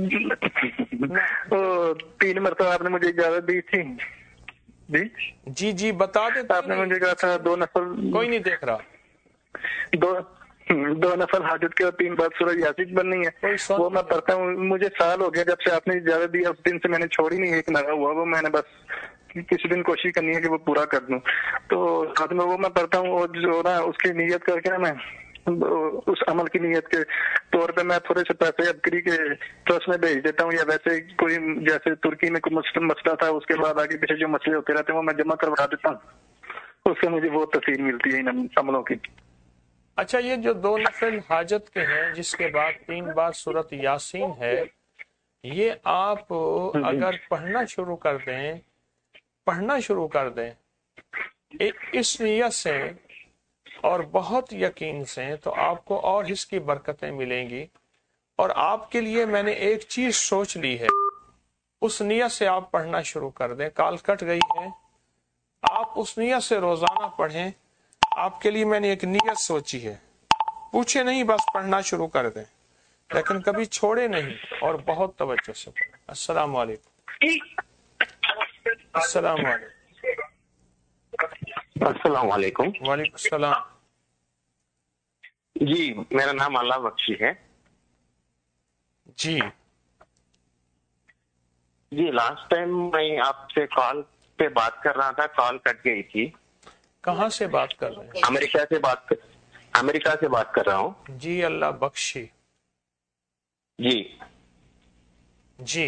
تین مرتبہ آپ نے مجھے اجازت دی تھی۔ جی جی جی بتا دیں۔ آپ نے مجھے کہا تھا دو نفل، کوئی نہیں دیکھ رہا، دو دو نفل حاجت کے اور تین بار سورہ یاسین بننی ہے، وہ میں پڑھتا ہوں۔ مجھے سال ہو گیا جب سے آپ نے اجازت دی، اس دن سے میں نے چھوڑی نہیں، ایک لگا ہوا وہ میں نے بس کسی دن کوشش کرنی ہے کہ وہ پورا کر دوں۔ تو ساتھ میں وہ میں پڑھتا ہوں، اور جو نا اس کی نیت کر کے نا میں اس عمل کی نیت کے طور پہ میں تھوڑے سے پیسے ابکری کے ٹرسٹ میں بھیج دیتا ہوں، یا ویسے کوئی جیسے ترکی میں کوئی مسئلہ تھا، اس کے بعد آگے پیچھے جو مسئلے ہوتے رہتے ہیں وہ میں جمع کروا دیتا ہوں، اس سے مجھے بہت تفصیل ملتی ہے ان عملوں کی۔ اچھا، یہ جو دو نفل حاجت کے ہیں جس کے بعد تین بار سورۃ یاسین ہے، یہ آپ اگر پڑھنا شروع کر دیں پڑھنا شروع کر دیں اس نیت سے اور بہت یقین سے، تو آپ کو اور اس کی برکتیں ملیں گی۔ اور آپ کے لیے میں نے ایک چیز سوچ لی ہے، اس نیت سے آپ پڑھنا شروع کر دیں۔ کال کٹ گئی ہے، آپ اس نیت سے روزانہ پڑھیں۔ آپ کے لیے میں نے ایک نیت سوچی ہے، پوچھے نہیں، بس پڑھنا شروع کر دیں، لیکن کبھی چھوڑے نہیں، اور بہت توجہ سے پڑھیں۔ السلام علیکم۔ السلام علیکم۔ السلام علیکم۔ وعلیکم السلام۔ جی، میرا نام اللہ بخشی ہے۔ جی جی، لاسٹ ٹائم میں آپ سے کال پہ بات کر رہا تھا، کال کٹ گئی تھی۔ کہاں سے بات کر رہے ہیں؟ امریکہ سے بات کر امریکہ سے بات کر رہا ہوں۔ جی، اللہ بخشی۔ جی جی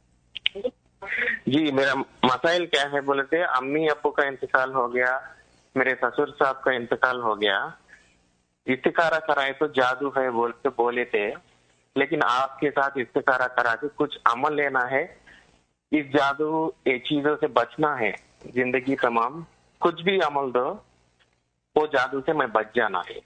جی میرا مسائل کیا ہے بولے تھے، امی ابو کا انتقال ہو گیا، میرے سسر صاحب کا انتقال ہو گیا، استخارہ کرائے تو جادو ہے بول کے بولے تھے، لیکن آپ کے ساتھ استخارہ کرا کے کچھ عمل لینا ہے، اس جادو یہ چیزوں سے بچنا ہے زندگی تمام، کچھ بھی عمل دو وہ جادو سے میں بچ جانا ہے۔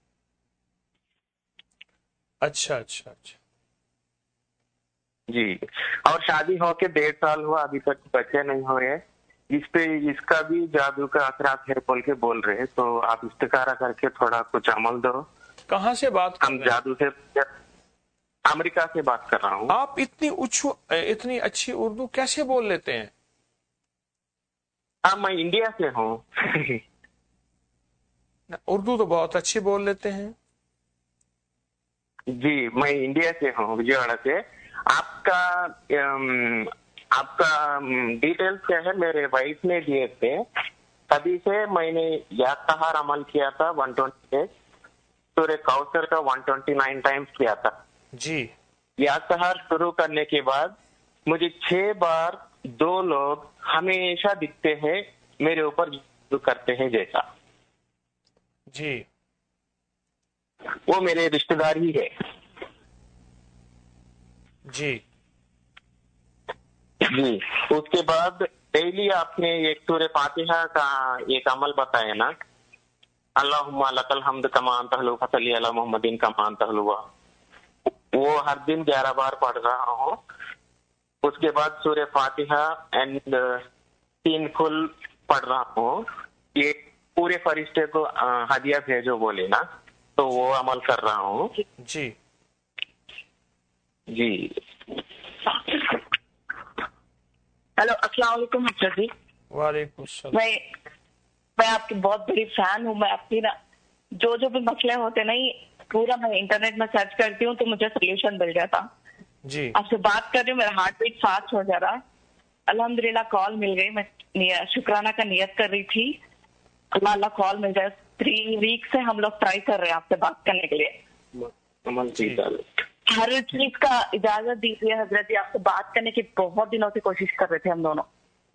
اچھا اچھا اچھا جی، اور شادی ہو کے ڈیڑھ سال ہوا، ابھی تک بچے نہیں ہو رہے، इस पे इसका भी जादू का असरात है बोल के बोल रहे हैं, तो आप इस्तिखारा करके थोड़ा कुछ अमल दो। कहाँ से बात कर हम रहे हैं? जादू से, अमेरिका से बात कर रहा हूँ। आप इतनी उच्च इतनी अच्छी उर्दू कैसे बोल लेते हैं? हाँ, मैं इंडिया से हूँ। उर्दू तो बहुत अच्छी बोल लेते हैं। जी, मैं इंडिया से हूँ, विजयवाड़ा से। आपका अम, आपका डिटेल्स क्या है? मेरे वाइफ ने दिए थे, तभी से मैंने यातहार अमल किया था वन ट्वेंटी एट, सूर्य कौसर का वन ट्वेंटी नाइन टाइम्स किया था जी। यातहार शुरू करने के बाद मुझे छह बार दो लोग हमेशा दिखते हैं, मेरे ऊपर जादू करते हैं जैसा। जी। वो मेरे रिश्तेदार ही है। जी जी। उसके बाद डेली आपने एक सूर्य फातिहा का एक अमल बताया ना, अल्लाहुम्मा लकल हम्द कमा अंत अहलु फसल्ली अला मुहम्मदिन कमा अंत अहलु, वो हर दिन ग्यारह बार पढ़ रहा हूँ। उसके बाद सूर्य फातिहा एंड तीन फुल पढ़ रहा हूँ। ये पूरे फरिश्ते को हदिया भेजो बोले ना, तो वो अमल कर रहा हूँ। जी जी। हेलो, अस्सलाम वालेकुम हफ्सा जी। वालेकुम सलाम। मैं मैं आपकी बहुत बड़ी फैन हूँ। मैं आपकी ना जो जो भी मसले होते नहीं, पूरा मैं इंटरनेट में सर्च करती हूँ तो मुझे सोल्यूशन मिल जाता। जी। आपसे बात कर रही हूँ, मेरा हार्ट बीट फास्ट हो जा रहा है। अल्हम्दुलिल्लाह कॉल मिल गई। मैं शुक्राना का नियत कर रही थी, अल्लाह अल्लाह कॉल मिल जाए। थ्री वीक से हम लोग ट्राई कर रहे हैं आपसे बात करने के लिए। हर चीज का इजाजत दीजिए हजरत जी, आपसे बात करने की बहुत दिनों से कोशिश कर रहे थे हम दोनों।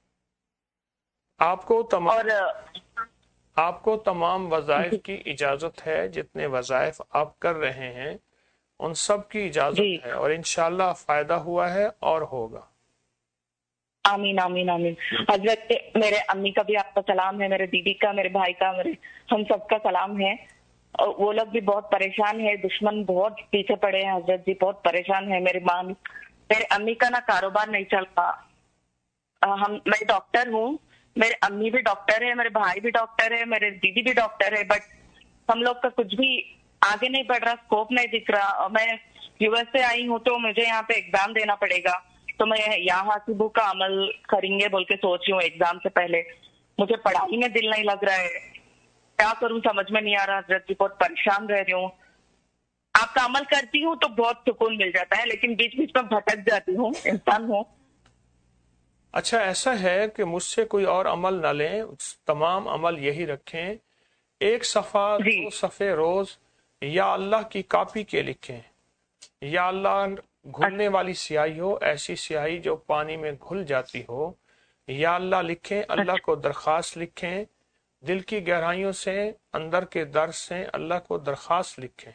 आपको तमाम और आपको तमाम वज़ाइफ की इजाजत है। जितने वज़ाइफ आप कर रहे हैं उन सब की इजाजत है, और इंशाल्लाह फायदा हुआ है और होगा। आमीन आमीन आमीन। हजरत मेरे अम्मी का भी आपका सलाम है, मेरे दीदी का, मेरे भाई का, मेरे हम सबका सलाम है। और वो लोग भी बहुत परेशान है, दुश्मन बहुत पीछे पड़े हैं हजरत जी, बहुत परेशान है। मेरी माँ, मेरे अम्मी का ना कारोबार नहीं चल रहा। हम मैं डॉक्टर हूँ, मेरे अम्मी भी डॉक्टर है, मेरे भाई भी डॉक्टर है, मेरे दीदी भी डॉक्टर है, बट हम लोग का कुछ भी आगे नहीं बढ़ रहा, स्कोप नहीं दिख रहा। और मैं यूएस से आई हूँ तो मुझे यहाँ पे एग्जाम देना पड़ेगा, तो मैं यहाँ हासिबू का अमल करेंगे बोल के सोच रही हूँ। एग्जाम से पहले मुझे पढ़ाई में दिल नहीं लग रहा है, क्या करूँ समझ में नहीं आ रहा हजरत जी, बहुत परेशान रह रही हूँ। आपका अमल करती हूँ तो बहुत सुकून मिल जाता है, लेकिन बीच बीच में भटक जाती हूँ, इंसान हूँ। अच्छा, ऐसा है कि मुझसे कोई और अमल ना लें, तमाम अमल यही रखें। एक सफ़ा दो सफ़े रोज या अल्लाह की कापी के लिखें। या अल्लाह घुलने वाली स्याही हो, ऐसी स्याही जो पानी में घुल जाती हो, या अल्लाह लिखें। अल्लाह को दरख्वास्त लिखें, दिल की गहराइयों से, अंदर के दर्द से अल्लाह को दरख्वास्त लिखें।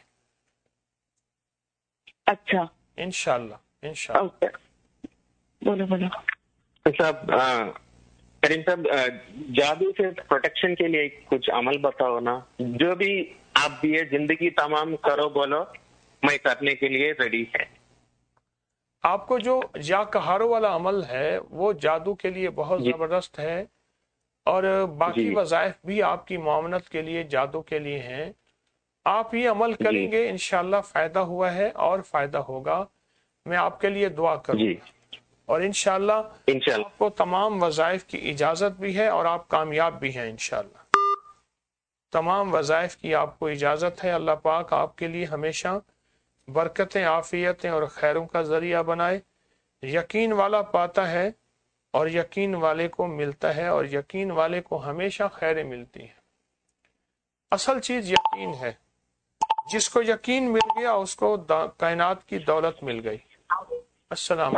अच्छा, इंशाल्लाह इंशाल्लाह। बोलो बोलो साहब, करीम साहब, जादू से प्रोटेक्शन के लिए कुछ अमल बताओ ना, जो भी आप दिए जिंदगी तमाम करो बोलो, मैं करने के लिए रेडी है। आपको जो या कहारो वाला अमल है वो जादू के लिए बहुत जबरदस्त है, और बाकी वज़ाइफ भी आपकी मामनत के लिए, जादू के लिए हैं। आप ये अमल करेंगे इंशाल्लाह फायदा हुआ है और फायदा होगा। मैं आपके लिए दुआ करूंगा, और इंशाल्लाह इंशाल्लाह आपको तमाम वज़ाइफ की इजाजत भी है और आप कामयाब भी हैं इंशाल्लाह। तमाम वज़ाइफ की आपको इजाजत है। अल्लाह पाक आपके लिए हमेशा बरकतें, आफियतें और खैरों का जरिया बनाए। यकीन वाला पाता है और यकीन वाले को मिलता है, और यकीन वाले को हमेशा खैरें मिलती हैं। असल चीज यकीन है। जिसको यकीन मिल गया उसको कायनात की दौलत मिल गई। अस्सलाम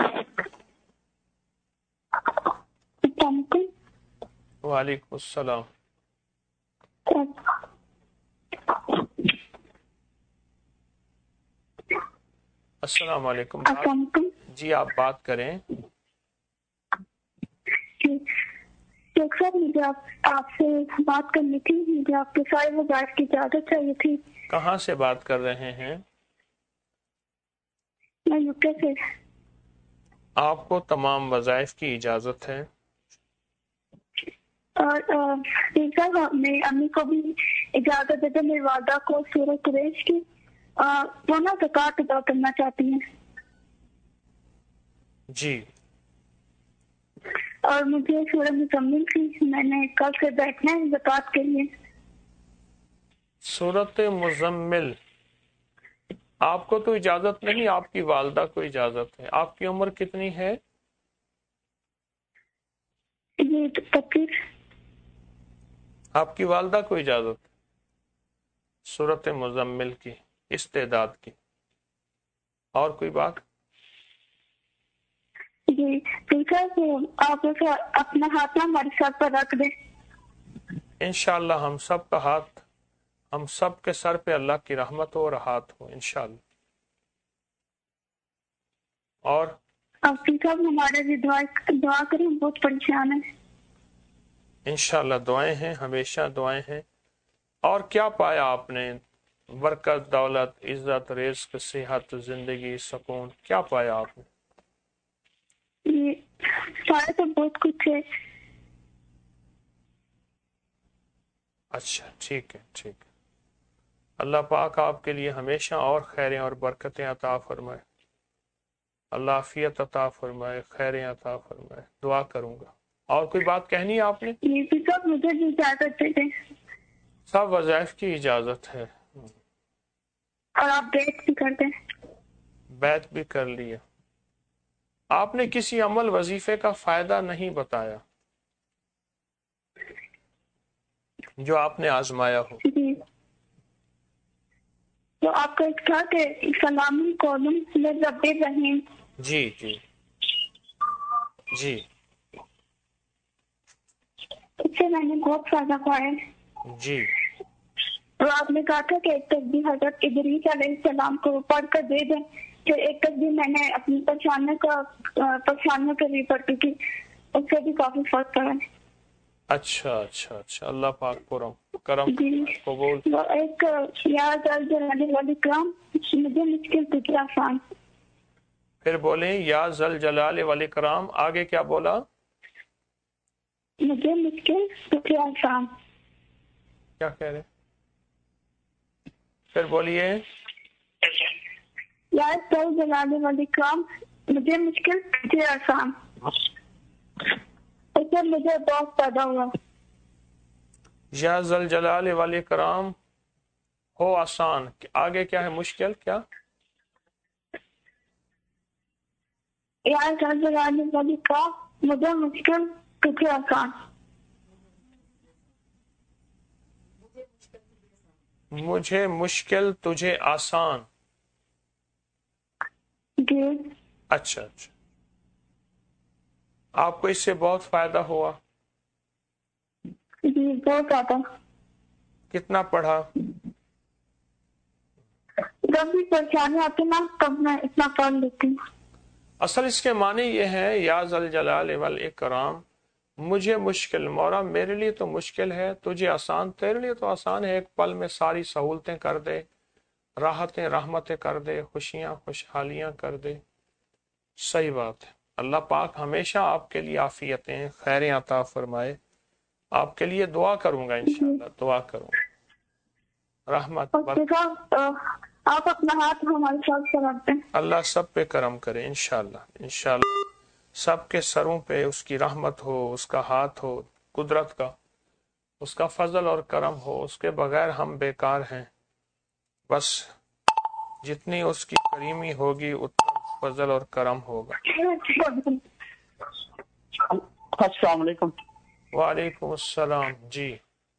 वालेकुम अस्सलाम। अस्सलाम वालेकुम जी, आप बात करें। शेख साहब, मुझे आप आपसे बात करनी थी। मुझे आपके सारे वज़ाइफ की इजाजत चाहिए थी। कहाँ से बात कर रहे हैं? मैं यूके से। आपको तमाम वज़ाइफ की इजाजत है। اور صاحب میری امی کو بھی اجازت دیتے میری والدہ کو سورہ قریش کی وہ نا زکوٰۃ ادا کرنا چاہتی ہیں. جی. اور مجھے سورہ مزمل کی میں نے کل سے بیٹھنا ہے زکوٰۃ کے لیے. سورۃ مزمل آپ کو تو اجازت نہیں، آپ کی والدہ کو اجازت ہے. آپ کی عمر کتنی ہے؟ جی پچیس. آپ کی والدہ کو اجازت سورۃ مزمل کی استعداد کی. اور کوئی بات؟ جی ٹھیک ہے، آپ اپنا ہاتھ نہ ہمارے سر پر رکھ دیں. انشاءاللہ ہم سب کا ہاتھ، ہم سب کے سر پہ اللہ کی رحمت ہو اور ہاتھ ہو انشاءاللہ. اور آپ صاحب ہمارے بھی دعا دعا کریں، بہت پریشان ہیں. انشاءاللہ دعائیں ہیں، ہمیشہ دعائیں ہیں. اور کیا پایا آپ نے؟ برکت، دولت، عزت، رزق، صحت، زندگی، سکون، کیا پایا آپ نے؟ یہ سارے تو بہت کچھ ہے. اچھا ٹھیک ہے ٹھیک ہے. اللہ پاک آپ کے لیے ہمیشہ اور خیریں اور برکتیں عطا فرمائے. اللہ عافیت عطا فرمائے، خیریں عطا فرمائے. دعا کروں گا. اور کوئی بات کہنی ہے آپ نے؟ یہ بھی سب مجھے بھی اجازت دے دیں. سب وظائف کی اجازت ہے. اور آپ بیت بھی کر دیں. بیت بھی کر لیا. آپ نے کسی عمل وظیفے کا فائدہ نہیں بتایا جو آپ نے آزمایا ہو. جی تو آپ کا ایک تھا کہ سلامی کالم میں رب رحیم. جی جی جی اس سے میں نے بہت فائدہ پایا. جی. تو آپ نے کہا تھا کہ ایک تسبیح حضرت ادریس علیہ السلام کو پڑھ کر دے دیں. پھر ایک تسبیح میں نے اپنی پریشانیوں کا پریشانیوں کے لیے پڑھی تھی، اس سے بھی کافی فرق پڑا. اچھا اچھا اچھا. اللہ پاک کرم کرم جی. قبول. ایک یا ذل جلال والاکرام مجھے مشکل تجھے آسان. پھر بولیں یا ذل جلال والاکرام. آگے کیا بولا؟ مجھے مشکل تجھے آسان. کیا کہہ رہے؟ پھر بولیے یا ذل جلال والاکرام مجھے مشکل تجھے آسان. اس سے مجھے بہت پیدا ہوا. یا ذل جلال والاکرام ہو آسان. آگے کیا ہے؟ مشکل. کیا؟ یا ذل جلال والاکرام مجھے مشکل تجھے آسان. مجھے مشکل تجھے آسان. جی. اچھا اچھا. آپ کو اس سے بہت فائدہ ہوا؟ جی بہت زیادہ. کتنا پڑھا؟ جب بھی پریشانی آتی نا تب میں اتنا پڑھ لیتی ہوں. اصل اس کے معنی یہ ہے یا ذل جلال والاکرام مجھے مشکل، مولا میرے لیے تو مشکل ہے، تجھے آسان، تیرے لیے تو آسان ہے. ایک پل میں ساری سہولتیں کر دے، راحتیں رحمتیں کر دے، خوشیاں خوشحالیاں کر دے. صحیح بات ہے. اللہ پاک ہمیشہ آپ کے لیے عافیتیں خیریں عطا فرمائے. آپ کے لیے دعا کروں گا انشاءاللہ. دعا کروں گا. رحمت برکت. آپ اپنا ہاتھ ہمارے ساتھ پر رکھتے ہیں. اللہ سب پہ کرم کرے انشاءاللہ. انشاءاللہ سب کے سروں پہ اس کی رحمت ہو، اس کا ہاتھ ہو قدرت کا، اس کا فضل اور کرم ہو. اس کے بغیر ہم بیکار ہیں. بس جتنی اس کی کریمی ہوگی اتنا فضل اور کرم ہوگا. السلام علیکم. وعلیکم السلام. جی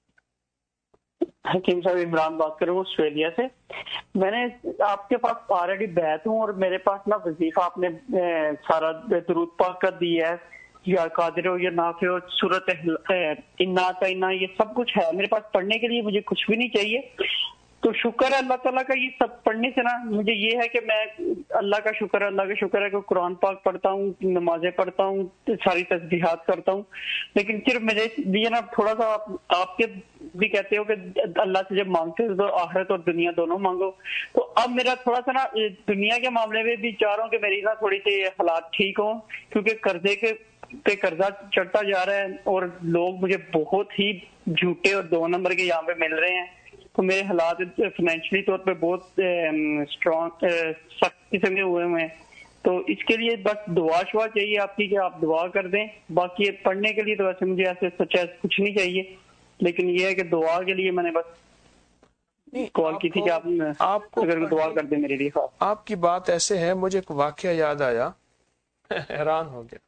حکیم صاحب عمران بات کروں آسٹریلیا سے. میں نے آپ کے پاس آلریڈی بیت ہوں اور میرے پاس نا وظیفہ آپ نے سارا درود پاک کر دیا ہے، یا قادر ہو یا نافع ہو، سورت انا کا انا، یہ سب کچھ ہے میرے پاس پڑھنے کے لیے. مجھے کچھ بھی نہیں چاہیے. تو شکر ہے اللہ تعالیٰ کا، یہ سب پڑھنے سے نا مجھے یہ ہے کہ میں اللہ کا شکر ہے اللہ کا شکر ہے کہ قرآن پاک پڑھتا ہوں، نمازیں پڑھتا ہوں، ساری تسبیحات کرتا ہوں، لیکن صرف میرے لیے نا تھوڑا سا آپ کے بھی کہتے ہو کہ اللہ سے جب مانگتے ہو تو آخرت اور دنیا دونوں مانگو، تو اب میرا تھوڑا سا نا دنیا کے معاملے میں بھی چاہ رہا ہوں کہ میری نا تھوڑی سی حالات ٹھیک ہوں، کیونکہ قرضے کے پہ قرضہ چڑھتا جا رہا ہے اور لوگ مجھے بہت ہی جھوٹے اور دو نمبر کے یہاں پہ مل رہے ہیں، تو میرے حالات فائنینشلی طور پہ بہت اسٹرانگ سخت قسم کے ہوئے ہوئے ہیں، تو اس کے لیے بس دعا شعا چاہیے آپ کی کہ آپ دعا کر دیں، باقی پڑھنے کے لیے تو ویسے مجھے ایسے سچا کچھ نہیں چاہیے، لیکن یہ ہے کہ دعا کے لیے میں نے بس کال کی تھی کہ آپ آپ اگر دعا کر دیں میرے لیے۔ آپ کی بات ایسے ہے، مجھے ایک واقعہ یاد آیا، حیران ہو گیا۔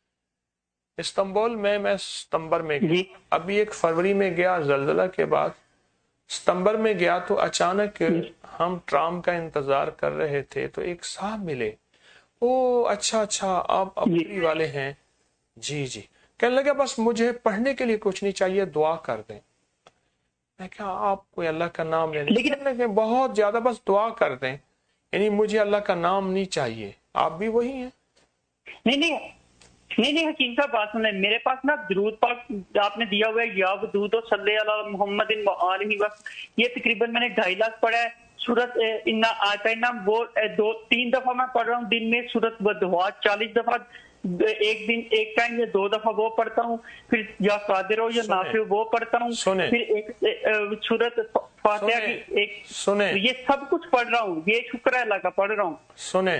استنبول میں میں ستمبر میں گیا، ابھی ایک فروری میں گیا زلزلہ کے بعد، ستمبر میں گیا تو اچانک ہم ٹرام کا انتظار کر رہے تھے تو ایک صاحب ملے، او اچھا اچھا آپ ابری والے ہیں، جی جی، کہنے لگا بس مجھے پڑھنے کے لیے کچھ نہیں چاہیے، دعا کر دیں۔ میں کہا آپ کوئی اللہ کا نام لینے، لیکن بہت زیادہ بس دعا کر دیں، یعنی مجھے اللہ کا نام نہیں چاہیے، آپ بھی وہی ہیں؟ نہیں نہیں نہیں نہیں حکیم صاحب بات سنیں، میرے پاس نا درود پاک آپ نے دیا ہوا ہے، یا ودود و صلی علی محمد وآلہ وسلم، یہ تقریباً میں نے ڈھائی لاکھ پڑھا ہے۔ سورت انا آتینا وہ دو تین دفعہ میں پڑھ رہا ہوں دن میں، سورت ودعا چالیس دفعہ ایک دن ایک ٹائم یا دو دفعہ وہ پڑھتا ہوں، پھر یا قادر ہو یا نافع وہ پڑھتا ہوں، پھر ایک سورت فاتحہ کی ایک، سنیں یہ سب کچھ پڑھ رہا ہوں، یہ شکر ہے اللہ کا پڑھ رہا ہوں۔ سنیں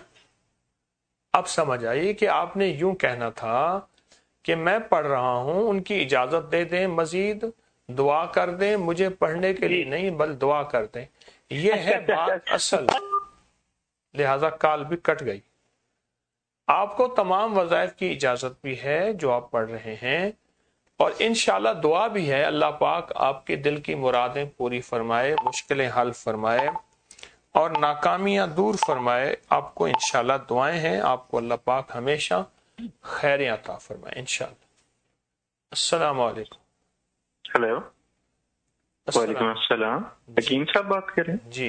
اب سمجھ آئی کہ آپ نے یوں کہنا تھا کہ میں پڑھ رہا ہوں، ان کی اجازت دے دیں، مزید دعا کر دیں، مجھے پڑھنے کے لیے نہیں بل دعا کر دیں، یہ ہے بات اصل، لہذا کال بھی کٹ گئی۔ آپ کو تمام وظائف کی اجازت بھی ہے جو آپ پڑھ رہے ہیں، اور انشاءاللہ دعا بھی ہے، اللہ پاک آپ کے دل کی مرادیں پوری فرمائے، مشکلیں حل فرمائے اور ناکامیاں دور فرمائے۔ آپ کو انشاءاللہ دعائیں ہیں، آپ کو اللہ پاک ہمیشہ خیریں عطا فرمائے انشاءاللہ۔ السلام علیکم۔ ہیلو، وعلیکم السلام، حکیم صاحب بات کر رہے ہیں؟ جی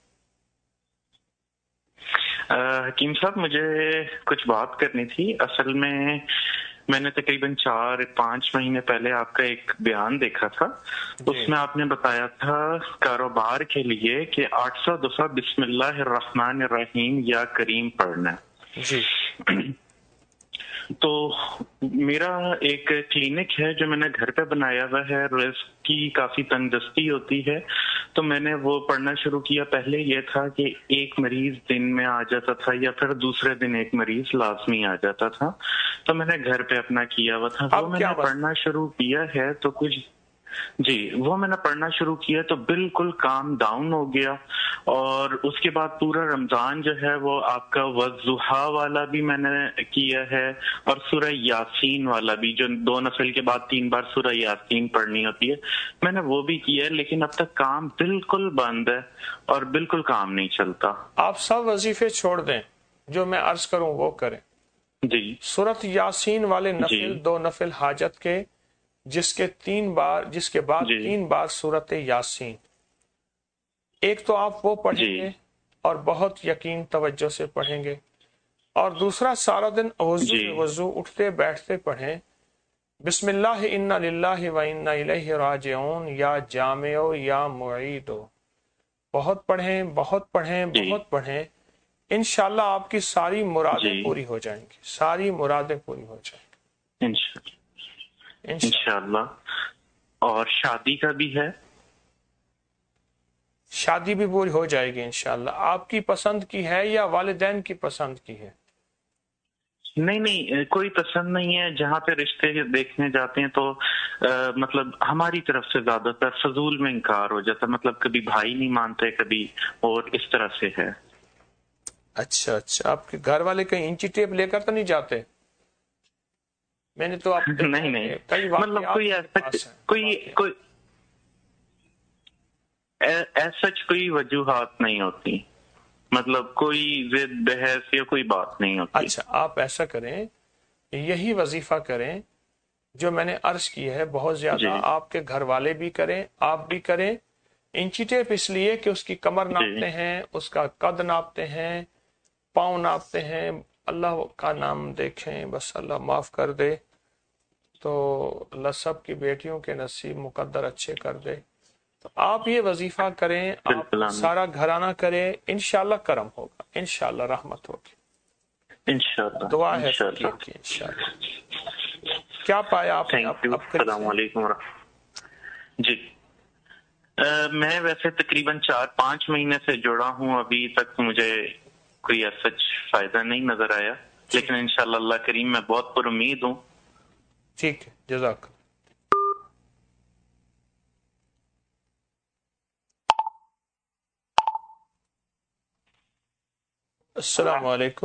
حکیم صاحب مجھے کچھ بات کرنی تھی، اصل میں میں نے تقریباً چار پانچ مہینے پہلے آپ کا ایک بیان دیکھا تھا، اس میں آپ نے بتایا تھا کاروبار کے لیے کہ آٹھ سو دفعہ بسم اللہ الرحمن الرحیم یا کریم پڑھنا جی۔ تو میرا ایک کلینک ہے جو میں نے گھر پہ بنایا ہوا ہے، رزق کی کافی تنگ دستی ہوتی ہے، تو میں نے وہ پڑھنا شروع کیا۔ پہلے یہ تھا کہ ایک مریض دن میں آ جاتا تھا یا پھر دوسرے دن ایک مریض لازمی آ جاتا تھا، تو میں نے گھر پہ اپنا کیا ہوا تھا۔ وہ میں نے پڑھنا شروع کیا ہے تو کچھ جی وہ میں نے پڑھنا شروع کیا تو بالکل کام ڈاؤن ہو گیا، اور اس کے بعد پورا رمضان جو ہے وہ آپ کا والضحیٰ والا بھی میں نے کیا ہے، اور سورہ یاسین والا بھی، جو دو نفل کے بعد تین بار سورہ یاسین پڑھنی ہوتی ہے، میں نے وہ بھی کیا ہے، لیکن اب تک کام بالکل بند ہے اور بالکل کام نہیں چلتا۔ آپ سب وظیفے چھوڑ دیں، جو میں عرض کروں وہ کریں۔ جی سورۃ یاسین والے نفل جی دو نفل حاجت کے، جس کے تین بار جس کے بعد جی تین بار سورۃ یاسین، ایک تو آپ وہ پڑھیں جی گے اور بہت یقین توجہ سے پڑھیں گے، اور دوسرا سارا دن وضو جی وضو اٹھتے بیٹھتے پڑھیں بسم اللہ انا للہ و انا الیہ راجعون یا جامع یا معید، بہت پڑھیں بہت پڑھیں جی بہت پڑھیں، انشاءاللہ آپ کی ساری مرادیں جی پوری ہو جائیں گی، ساری مرادیں پوری ہو جائیں گی انشاءاللہ انشاءاللہ۔ انشاءاللہ۔ اور شادی کا بھی ہے؟ شادی بھی پوری ہو جائے گی انشاءاللہ۔ آپ کی پسند کی ہے یا والدین کی پسند کی ہے؟ نہیں نہیں کوئی پسند نہیں ہے، جہاں پہ رشتے دیکھنے جاتے ہیں تو آ, مطلب ہماری طرف سے زیادہ تر فضول میں انکار ہو جاتا، مطلب کبھی بھائی نہیں مانتے، کبھی اور اس طرح سے ہے۔ اچھا اچھا، آپ کے گھر والے کہیں انچی ٹیپ لے کر تو نہیں جاتے؟ میں نے تو آپ نہیں نہیں مطلب کوئی ایسا کوئی کوئی ایسا کوئی وجوہات نہیں ہوتی، مطلب کوئی ضد بحث یا کوئی بات نہیں ہوتی۔ اچھا آپ ایسا کریں، یہی وظیفہ کریں جو میں نے عرض کی ہے، بہت زیادہ جی آپ کے گھر والے بھی کریں، آپ بھی کریں، इंची टेप इसलिए कि उसकी कमर नापते हैं, उसका कद नापते हैं, पाँव नापते हैं। अल्लाह का नाम देखें, बस अल्लाह माफ कर दे तो अल्लाह सब की बेटियों के नसीब मुकद्दर अच्छे कर दे। तो आप ये वजीफा करें, आप सारा घराना करें, इंशाल्लाह करम होगा, इंशाल्लाह रहमत होगी, इंशाल्लाह। दुआ है फकीर की इंशाल्लाह। क्या पाया आपने? Thank you. अस्सलाम वालेकुम। जी आ, मैं वैसे तकरीबन चार पाँच महीने से जुड़ा हूँ, अभी तक मुझे कोई सच फायदा नहीं नजर आया, लेकिन इंशाल्लाह अल्लाह करीम मैं बहुत पुरुम्मीद हूँ। ठीक है, जज़ाक। अस्सलाम वालेकुम।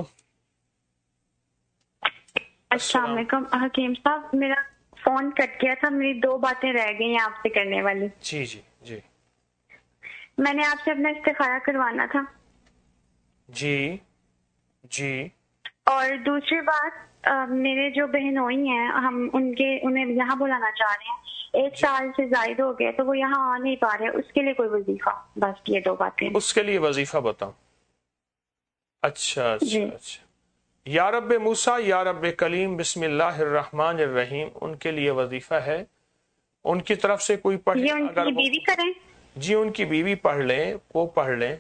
अस्सलाम वालेकुम हकीम साहब, मेरा फोन कट गया था, मेरी दो बातें रह गई हैं आपसे करने वाली। जी जी जी। मैंने आपसे अपना इस्तिखारा करवाना था। जी जी। और दूसरी बात, आ, मेरे जो बहनोई हैं, हम उनके उन्हें यहाँ बुलाना चाह रहे हैं। एक साल से जायद हो गया तो वो यहाँ आ नहीं पा रहे, उसके लिए कोई वजीफा? बस ये दो बातें। उसके लिए वजीफा बताओ। अच्छा अच्छा अच्छा। या रब्बे मूसा या रब्बे कलीम बिस्मिल्लाहिर्रहमानिर्रहीम, उनके लिए वजीफा है। उनकी तरफ से कोई पढ़े, ये उनकी अगर बीवी करें? जी उनकी बीवी पढ़ लें, वो पढ़ लें।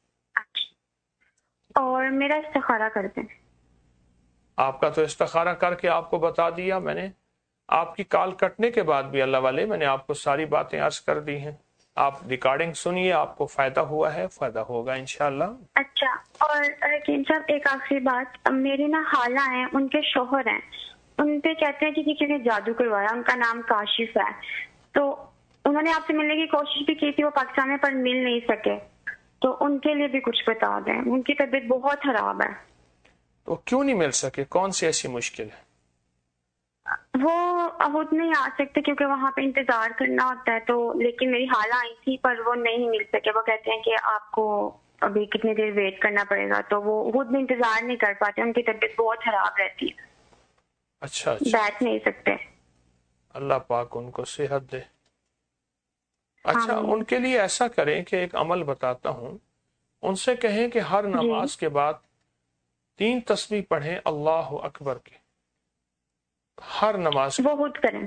और मेरा इस्तिखारा कर दें। आपका तो इस्तिखारा करके आपको बता दिया मैंने। आपकी कॉल कटने के बाद भी अल्लाह वाले मैंने आपको सारी बातें अर्ज कर दी हैं। आप रिकॉर्डिंग सुनिए, आपको फायदा हुआ है, फायदा होगा इंशाल्लाह। अच्छा, और हकीम साहब एक आखिरी बात, मेरी ना खाला हैं, उनके शोहर हैं, उन पे कहते हैं कि किसी ने जादू करवाया, उनका नाम काशिफ है। तो उन्होंने आपसे मिलने की कोशिश भी की थी, वो पाकिस्तान में पर मिल नहीं सके, तो उनके लिए भी कुछ बता दें, उनकी तबीयत बहुत खराब है। तो क्यों नहीं मिल सके? कौन सी ऐसी मुश्किल है? वो खुद नहीं आ सकते क्योंकि वहाँ पे इंतजार करना होता है, तो लेकिन मेरी खाला आई थी पर वो नहीं मिल सके। वो कहते हैं कि आपको अभी कितनी देर वेट करना पड़ेगा, तो वो खुद इंतजार नहीं कर पाते, उनकी तबीयत बहुत खराब रहती है। अच्छा, अच्छा। बैठ नहीं सकते। अल्लाह पाक उनको सेहत दे। अच्छा, उनके लिए ऐसा करें कि एक अमल बताता हूँ, उनसे कहें कि हर नमाज के बाद तीन तस्बीह पढ़ें अल्लाह अकबर के, हर नमाज वो खुद करें।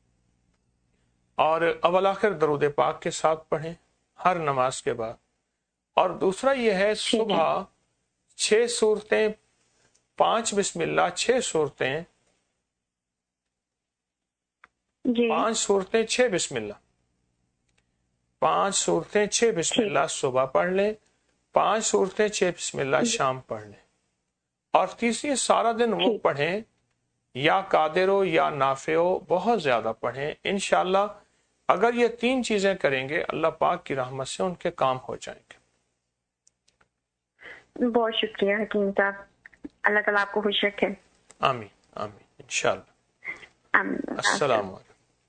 और अवल आखिर दरूद पाक के साथ पढ़ें हर नमाज के बाद। और दूसरा ये है, सुबह छह सूरतें, पांच बिस्मिल्लाह, छह सूरतें, पांच सूरतें, छह बिस्मिल्लाह, पांच सूरतें, छह बिस्मिल्लाह सुबह पढ़ लें, पांच सूरतें, छह बिस्मिल्लाह शाम पढ़ लें। और तीसरी सारा दिन वो पढ़ें, या कादिरो या नाफियो, बहुत ज्यादा पढ़ें। इंशाल्लाह अगर ये तीन चीजें करेंगे अल्लाह पाक की रहमत से उनके काम हो जाएंगे। बहुत शुक्रिया हकीम साहब, अल्लाह ताला आपको खुश रखे। आमीन आमीन इंशाल्लाह। आमीन। अस्सलाम वालेकुम।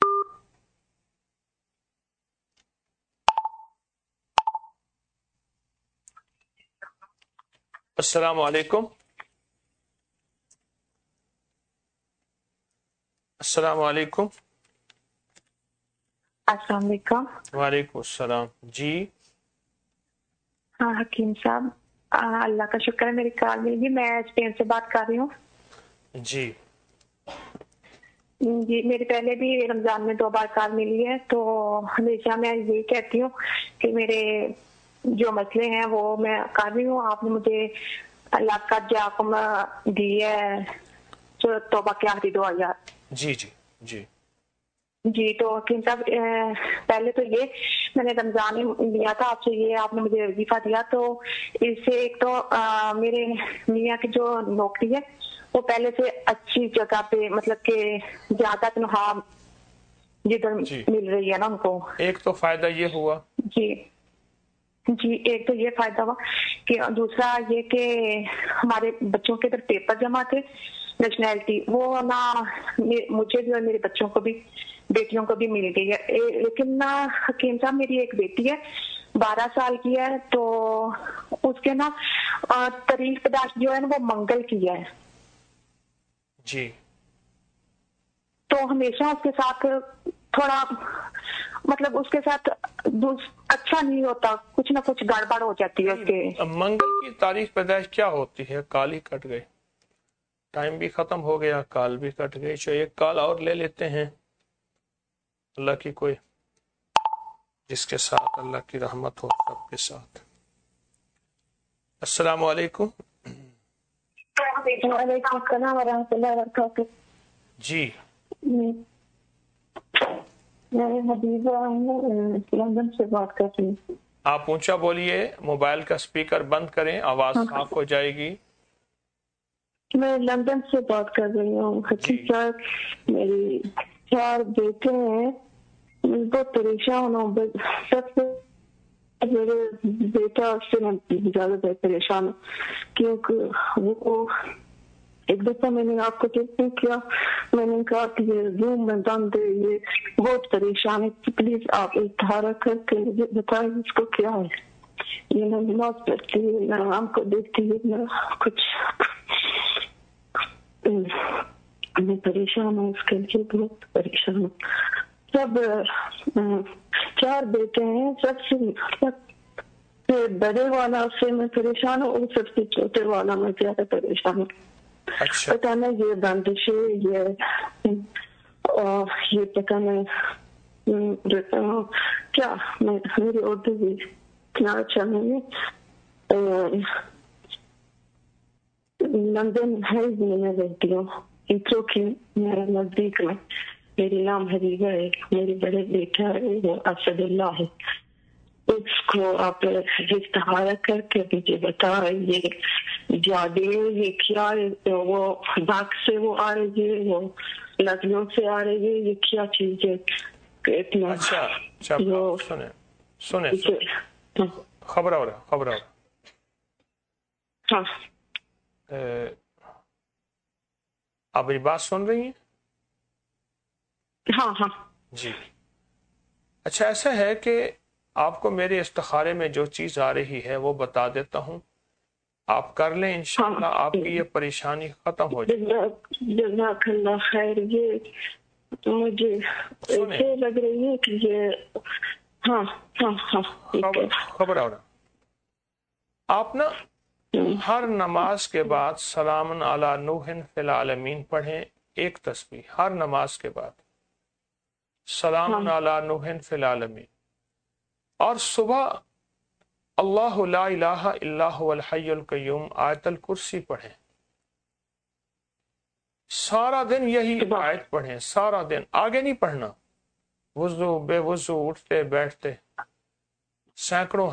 अस्सलाम वालेकुम। अस्सलाम वालेकुम। अस्सलाम वालेकुम। वालेकुम अस्सलाम। जी हाँ हकीम साहब, अल्लाह का शुक्र है मेरी कॉल मिल गई। मैं स्पेन से बात कर रही हूँ। जी जी, मेरे पहले भी रमजान में दो बार कॉल मिली है, तो हमेशा मैं यही कहती हूँ कि मेरे जो मसले हैं वो मैं कर रही हूँ। आपने मुझे अल्लाह का जाकुम दी है, जो तौबा की आखिरी दुआ यार। जी जी जी जी, तो हकीम साहब पहले तो ये मैंने रमजान में लिया था आपसे, ये आपने मुझे वजीफा दिया, तो इससे एक तो आ, मेरे मियाँ की जो नौकरी है वो पहले से अच्छी जगह पे, मतलब कि ज्यादा तनख्वाह जिधर मिल रही है ना उनको, एक तो फायदा ये हुआ। जी जी, एक तो ये फायदा हुआ कि दूसरा ये कि हमारे बच्चों के इधर पेपर जमा थे नेशनैलिटी, वो ना मुझे भी और मेरे बच्चों को भी, बेटियों को भी मिल गई है। ए, लेकिन ना हकीम साहब मेरी एक बेटी है बारह साल की है, तो उसके ना तरीक पदार्थ जो है ना वो मंगल की है जी, तो हमेशा उसके साथ थोड़ा, मतलब उसके साथ अच्छा अच्छा नहीं होता, कुछ ना कुछ गड़बड़ हो जाती है उसके। मंगल की तारीख पैदाइश क्या होती है? काल ही कट गई, टाइम भी खत्म हो गया, काल भी कट गई। चलो एक काल और ले लेते हैं, अल्लाह की कोई जिसके साथ अल्लाह की रहमत हो सबके साथ। अस्सलाम वालेकुम। वालेकुम अस्सलाम व रहमतुल्लाहि व बरकातहू। जी मैं हबीबा लंदन से बात कर रही हूँ। आप ऊंचा बोलिए, मोबाइल का स्पीकर बंद करें, आवाज साफ हो जाएगी। मैं लंदन से बात कर रही हूँ। हकीकत मेरी चार बेटे हैं, बहुत परेशान हूँ। सबसे मेरे बेटा से मैं ज्यादा परेशान हूँ, क्योंकि वो एक दफा मैंने आपको टेलीफोन किया, मैंने कहा कि ये रूम में बंद है, ये बहुत परेशान है, प्लीज आप इश्तिहारा करके मुझे बताएं इसको क्या है। ये ना नमाज पढ़ती है, ना हमको देखती है, ना कुछ। मैं परेशान हूँ, उसके लिए बहुत परेशान हूँ। सब चार बेटे हैं, सबसे सबसे बड़े वाला से मैं परेशान हूँ और सबसे छोटे वाला मैं ज्यादा परेशान हूँ। अच्छा। पता नहीं ये बंदिश है, ये और ये पता नहीं क्या। मैं मेरी उर्दू भी इतना अच्छा नहीं है। लंदन है, मैं रहती हूँ इत्रो की नजदीक में। मेरी नाम हबीबा है, मेरे बड़े बेटा है वो असदुल्ला है। इसको आप इस्तिहारा करके मुझे बताओ, ये जादू ये क्या है? वो दाग से वो आ रही है, वो लकड़ों से आ रही है, ये क्या चीज है? इतना अच्छा अच्छा वो सुने सुने, सुने। खबर हो रहा खबर हो रहा हाँ। आप मेरी बात सुन रही हैं? हाँ हाँ जी। अच्छा, ऐसा है कि आपको मेरे इस्तिखारे में जो चीज आ रही है वो बता देता हूँ, आप कर लें, इंशाअल्लाह हाँ। आपकी ये परेशानी खत्म हो जाएगी। जज़ाकल्लाह खैर। ये मुझे ऐसे लग रही है कि ये हाँ हाँ हाँ खबर खबर आ रहा। आप ना हर नमाज के बाद सलामुन अला नूहिन फिल आलमीन पढ़ें, एक तस्बीह हर नमाज के बाद, सलामुन अला नूहिन फिल आलमीन। और सुबह अल्लाहु ला इलाहा इल्ला हुवल हय्युल कय्यूम आयतल कुर्सी पढ़ें। सारा दिन यही आयत पढ़ें, सारा दिन, आगे नहीं पढ़ना। वुजू बेवुजू उठते बैठते सैकड़ों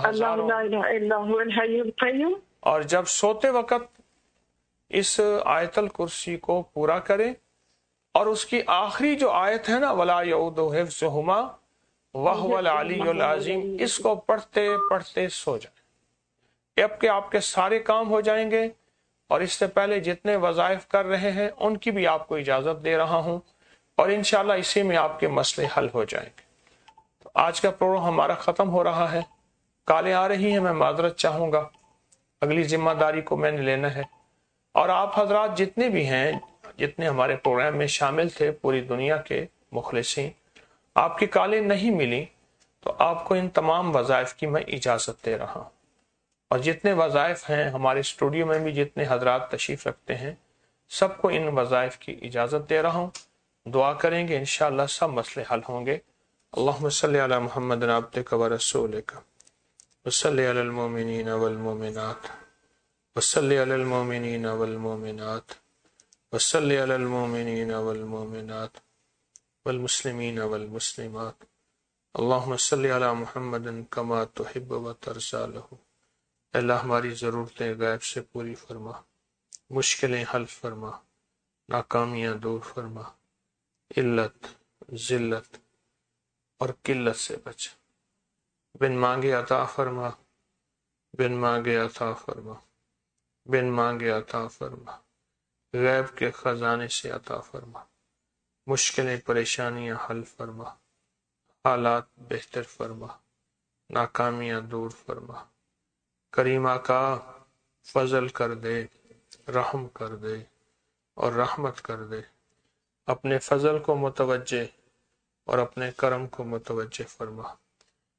हजारों। और जब सोते वक्त इस आयतल कुर्सी को पूरा करें, और उसकी आखिरी जो आयत है ना, वला यऊदु हिफ्ज़ुहुमा वहुवल अलीयुल अज़ीम, इसको पढ़ते पढ़ते सो जाए। अब के आपके सारे काम हो जाएंगे। और इससे पहले जितने वज़ाइफ कर रहे हैं उनकी भी आपको इजाजत दे रहा हूं, और इंशाल्लाह इसी में आपके मसले हल हो जाएंगे। तो आज का प्रोग्राम हमारा खत्म हो रहा है। कालें आ रही हैं, मैं माजरत चाहूंगा, अगली जिम्मेदारी को मैंने लेना है। और आप हजरात जितने भी हैं, जितने हमारे प्रोग्राम में शामिल थे, पूरी दुनिया के मुखलिसीन, आपकी कालें नहीं मिली तो आपको इन तमाम वज़ाइफ की मैं इजाज़त दे रहा हूँ। और जितने वज़ाइफ हैं हमारे स्टूडियो में भी, जितने हजरात तशरीफ़ रखते हैं, सबको इन वज़ाइफ की इजाज़त दे रहा हूँ। दुआ करेंगे, इंशाअल्लाह सब मसले हल होंगे। अल्लाहुम्मा सल्ली अला मुहम्मदिन अब्दिका व रसूलिका व सल्ली अलल मुमिनीना वल मुमिनात व सल्ली अलल मुमिनीना वल मुमिनात व सल्ली अलल मुमिनीना वल मुमिनात वल मुस्लिमीना वल मुस्लिमात। अल्लाहुम्मा सल्ली अला मुहम्मदिन कमा तुहिब्बु व तर्ज़ा लहू। अल्लाह हमारी ज़रूरतें गैब से पूरी फरमा, मुश्किलें हल फरमा, नाकामियां दूर फरमा, इल्लत जिल्लत और किल्लत से बचा। बिन मांगे अता फरमा, बिन मांगे अता फरमा, बिन मांगे अता फरमा, गैब के खजाने से अता फरमा, मुश्किलें परेशानियां हल फरमा, हालात बेहतर फरमा, नाकामियां दूर फरमा। करीमा का फजल कर दे, रहम कर दे और रहमत कर दे। अपने फजल को मुतवज्जे और अपने करम को मुतवज्जे फरमा।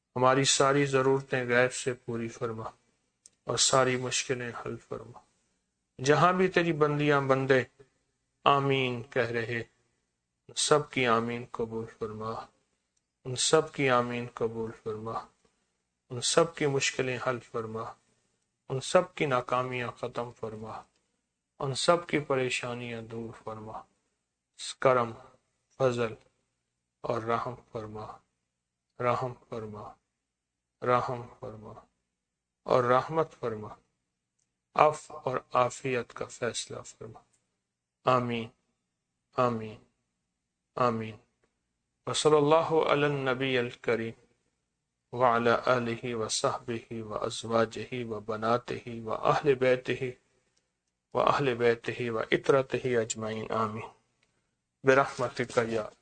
ہماری ساری ضرورتیں غیب سے پوری فرما اور ساری مشکلیں حل فرما۔ جہاں بھی تیری بندیاں بندے آمین کہہ رہے، سب کی آمین قبول فرما، ان سب کی آمین قبول فرما، ان سب کی مشکلیں حل فرما، ان سب کی ناکامیاں ختم فرما، ان سب کی پریشانیاں دور فرما، کرم، فضل اور رحم فرما، رحم فرما، رحم فرما اور رحمت فرما، عفو اور عافیت کا فیصلہ فرما۔ آمین آمین آمین۔ وصلی اللہ علی النبی الکریم وعلی آلہ وصحبہ وازواجہ وبناتہ واہل بیتہ واہل بیتہ وعترتہ اجمعین آمین برحمتک یا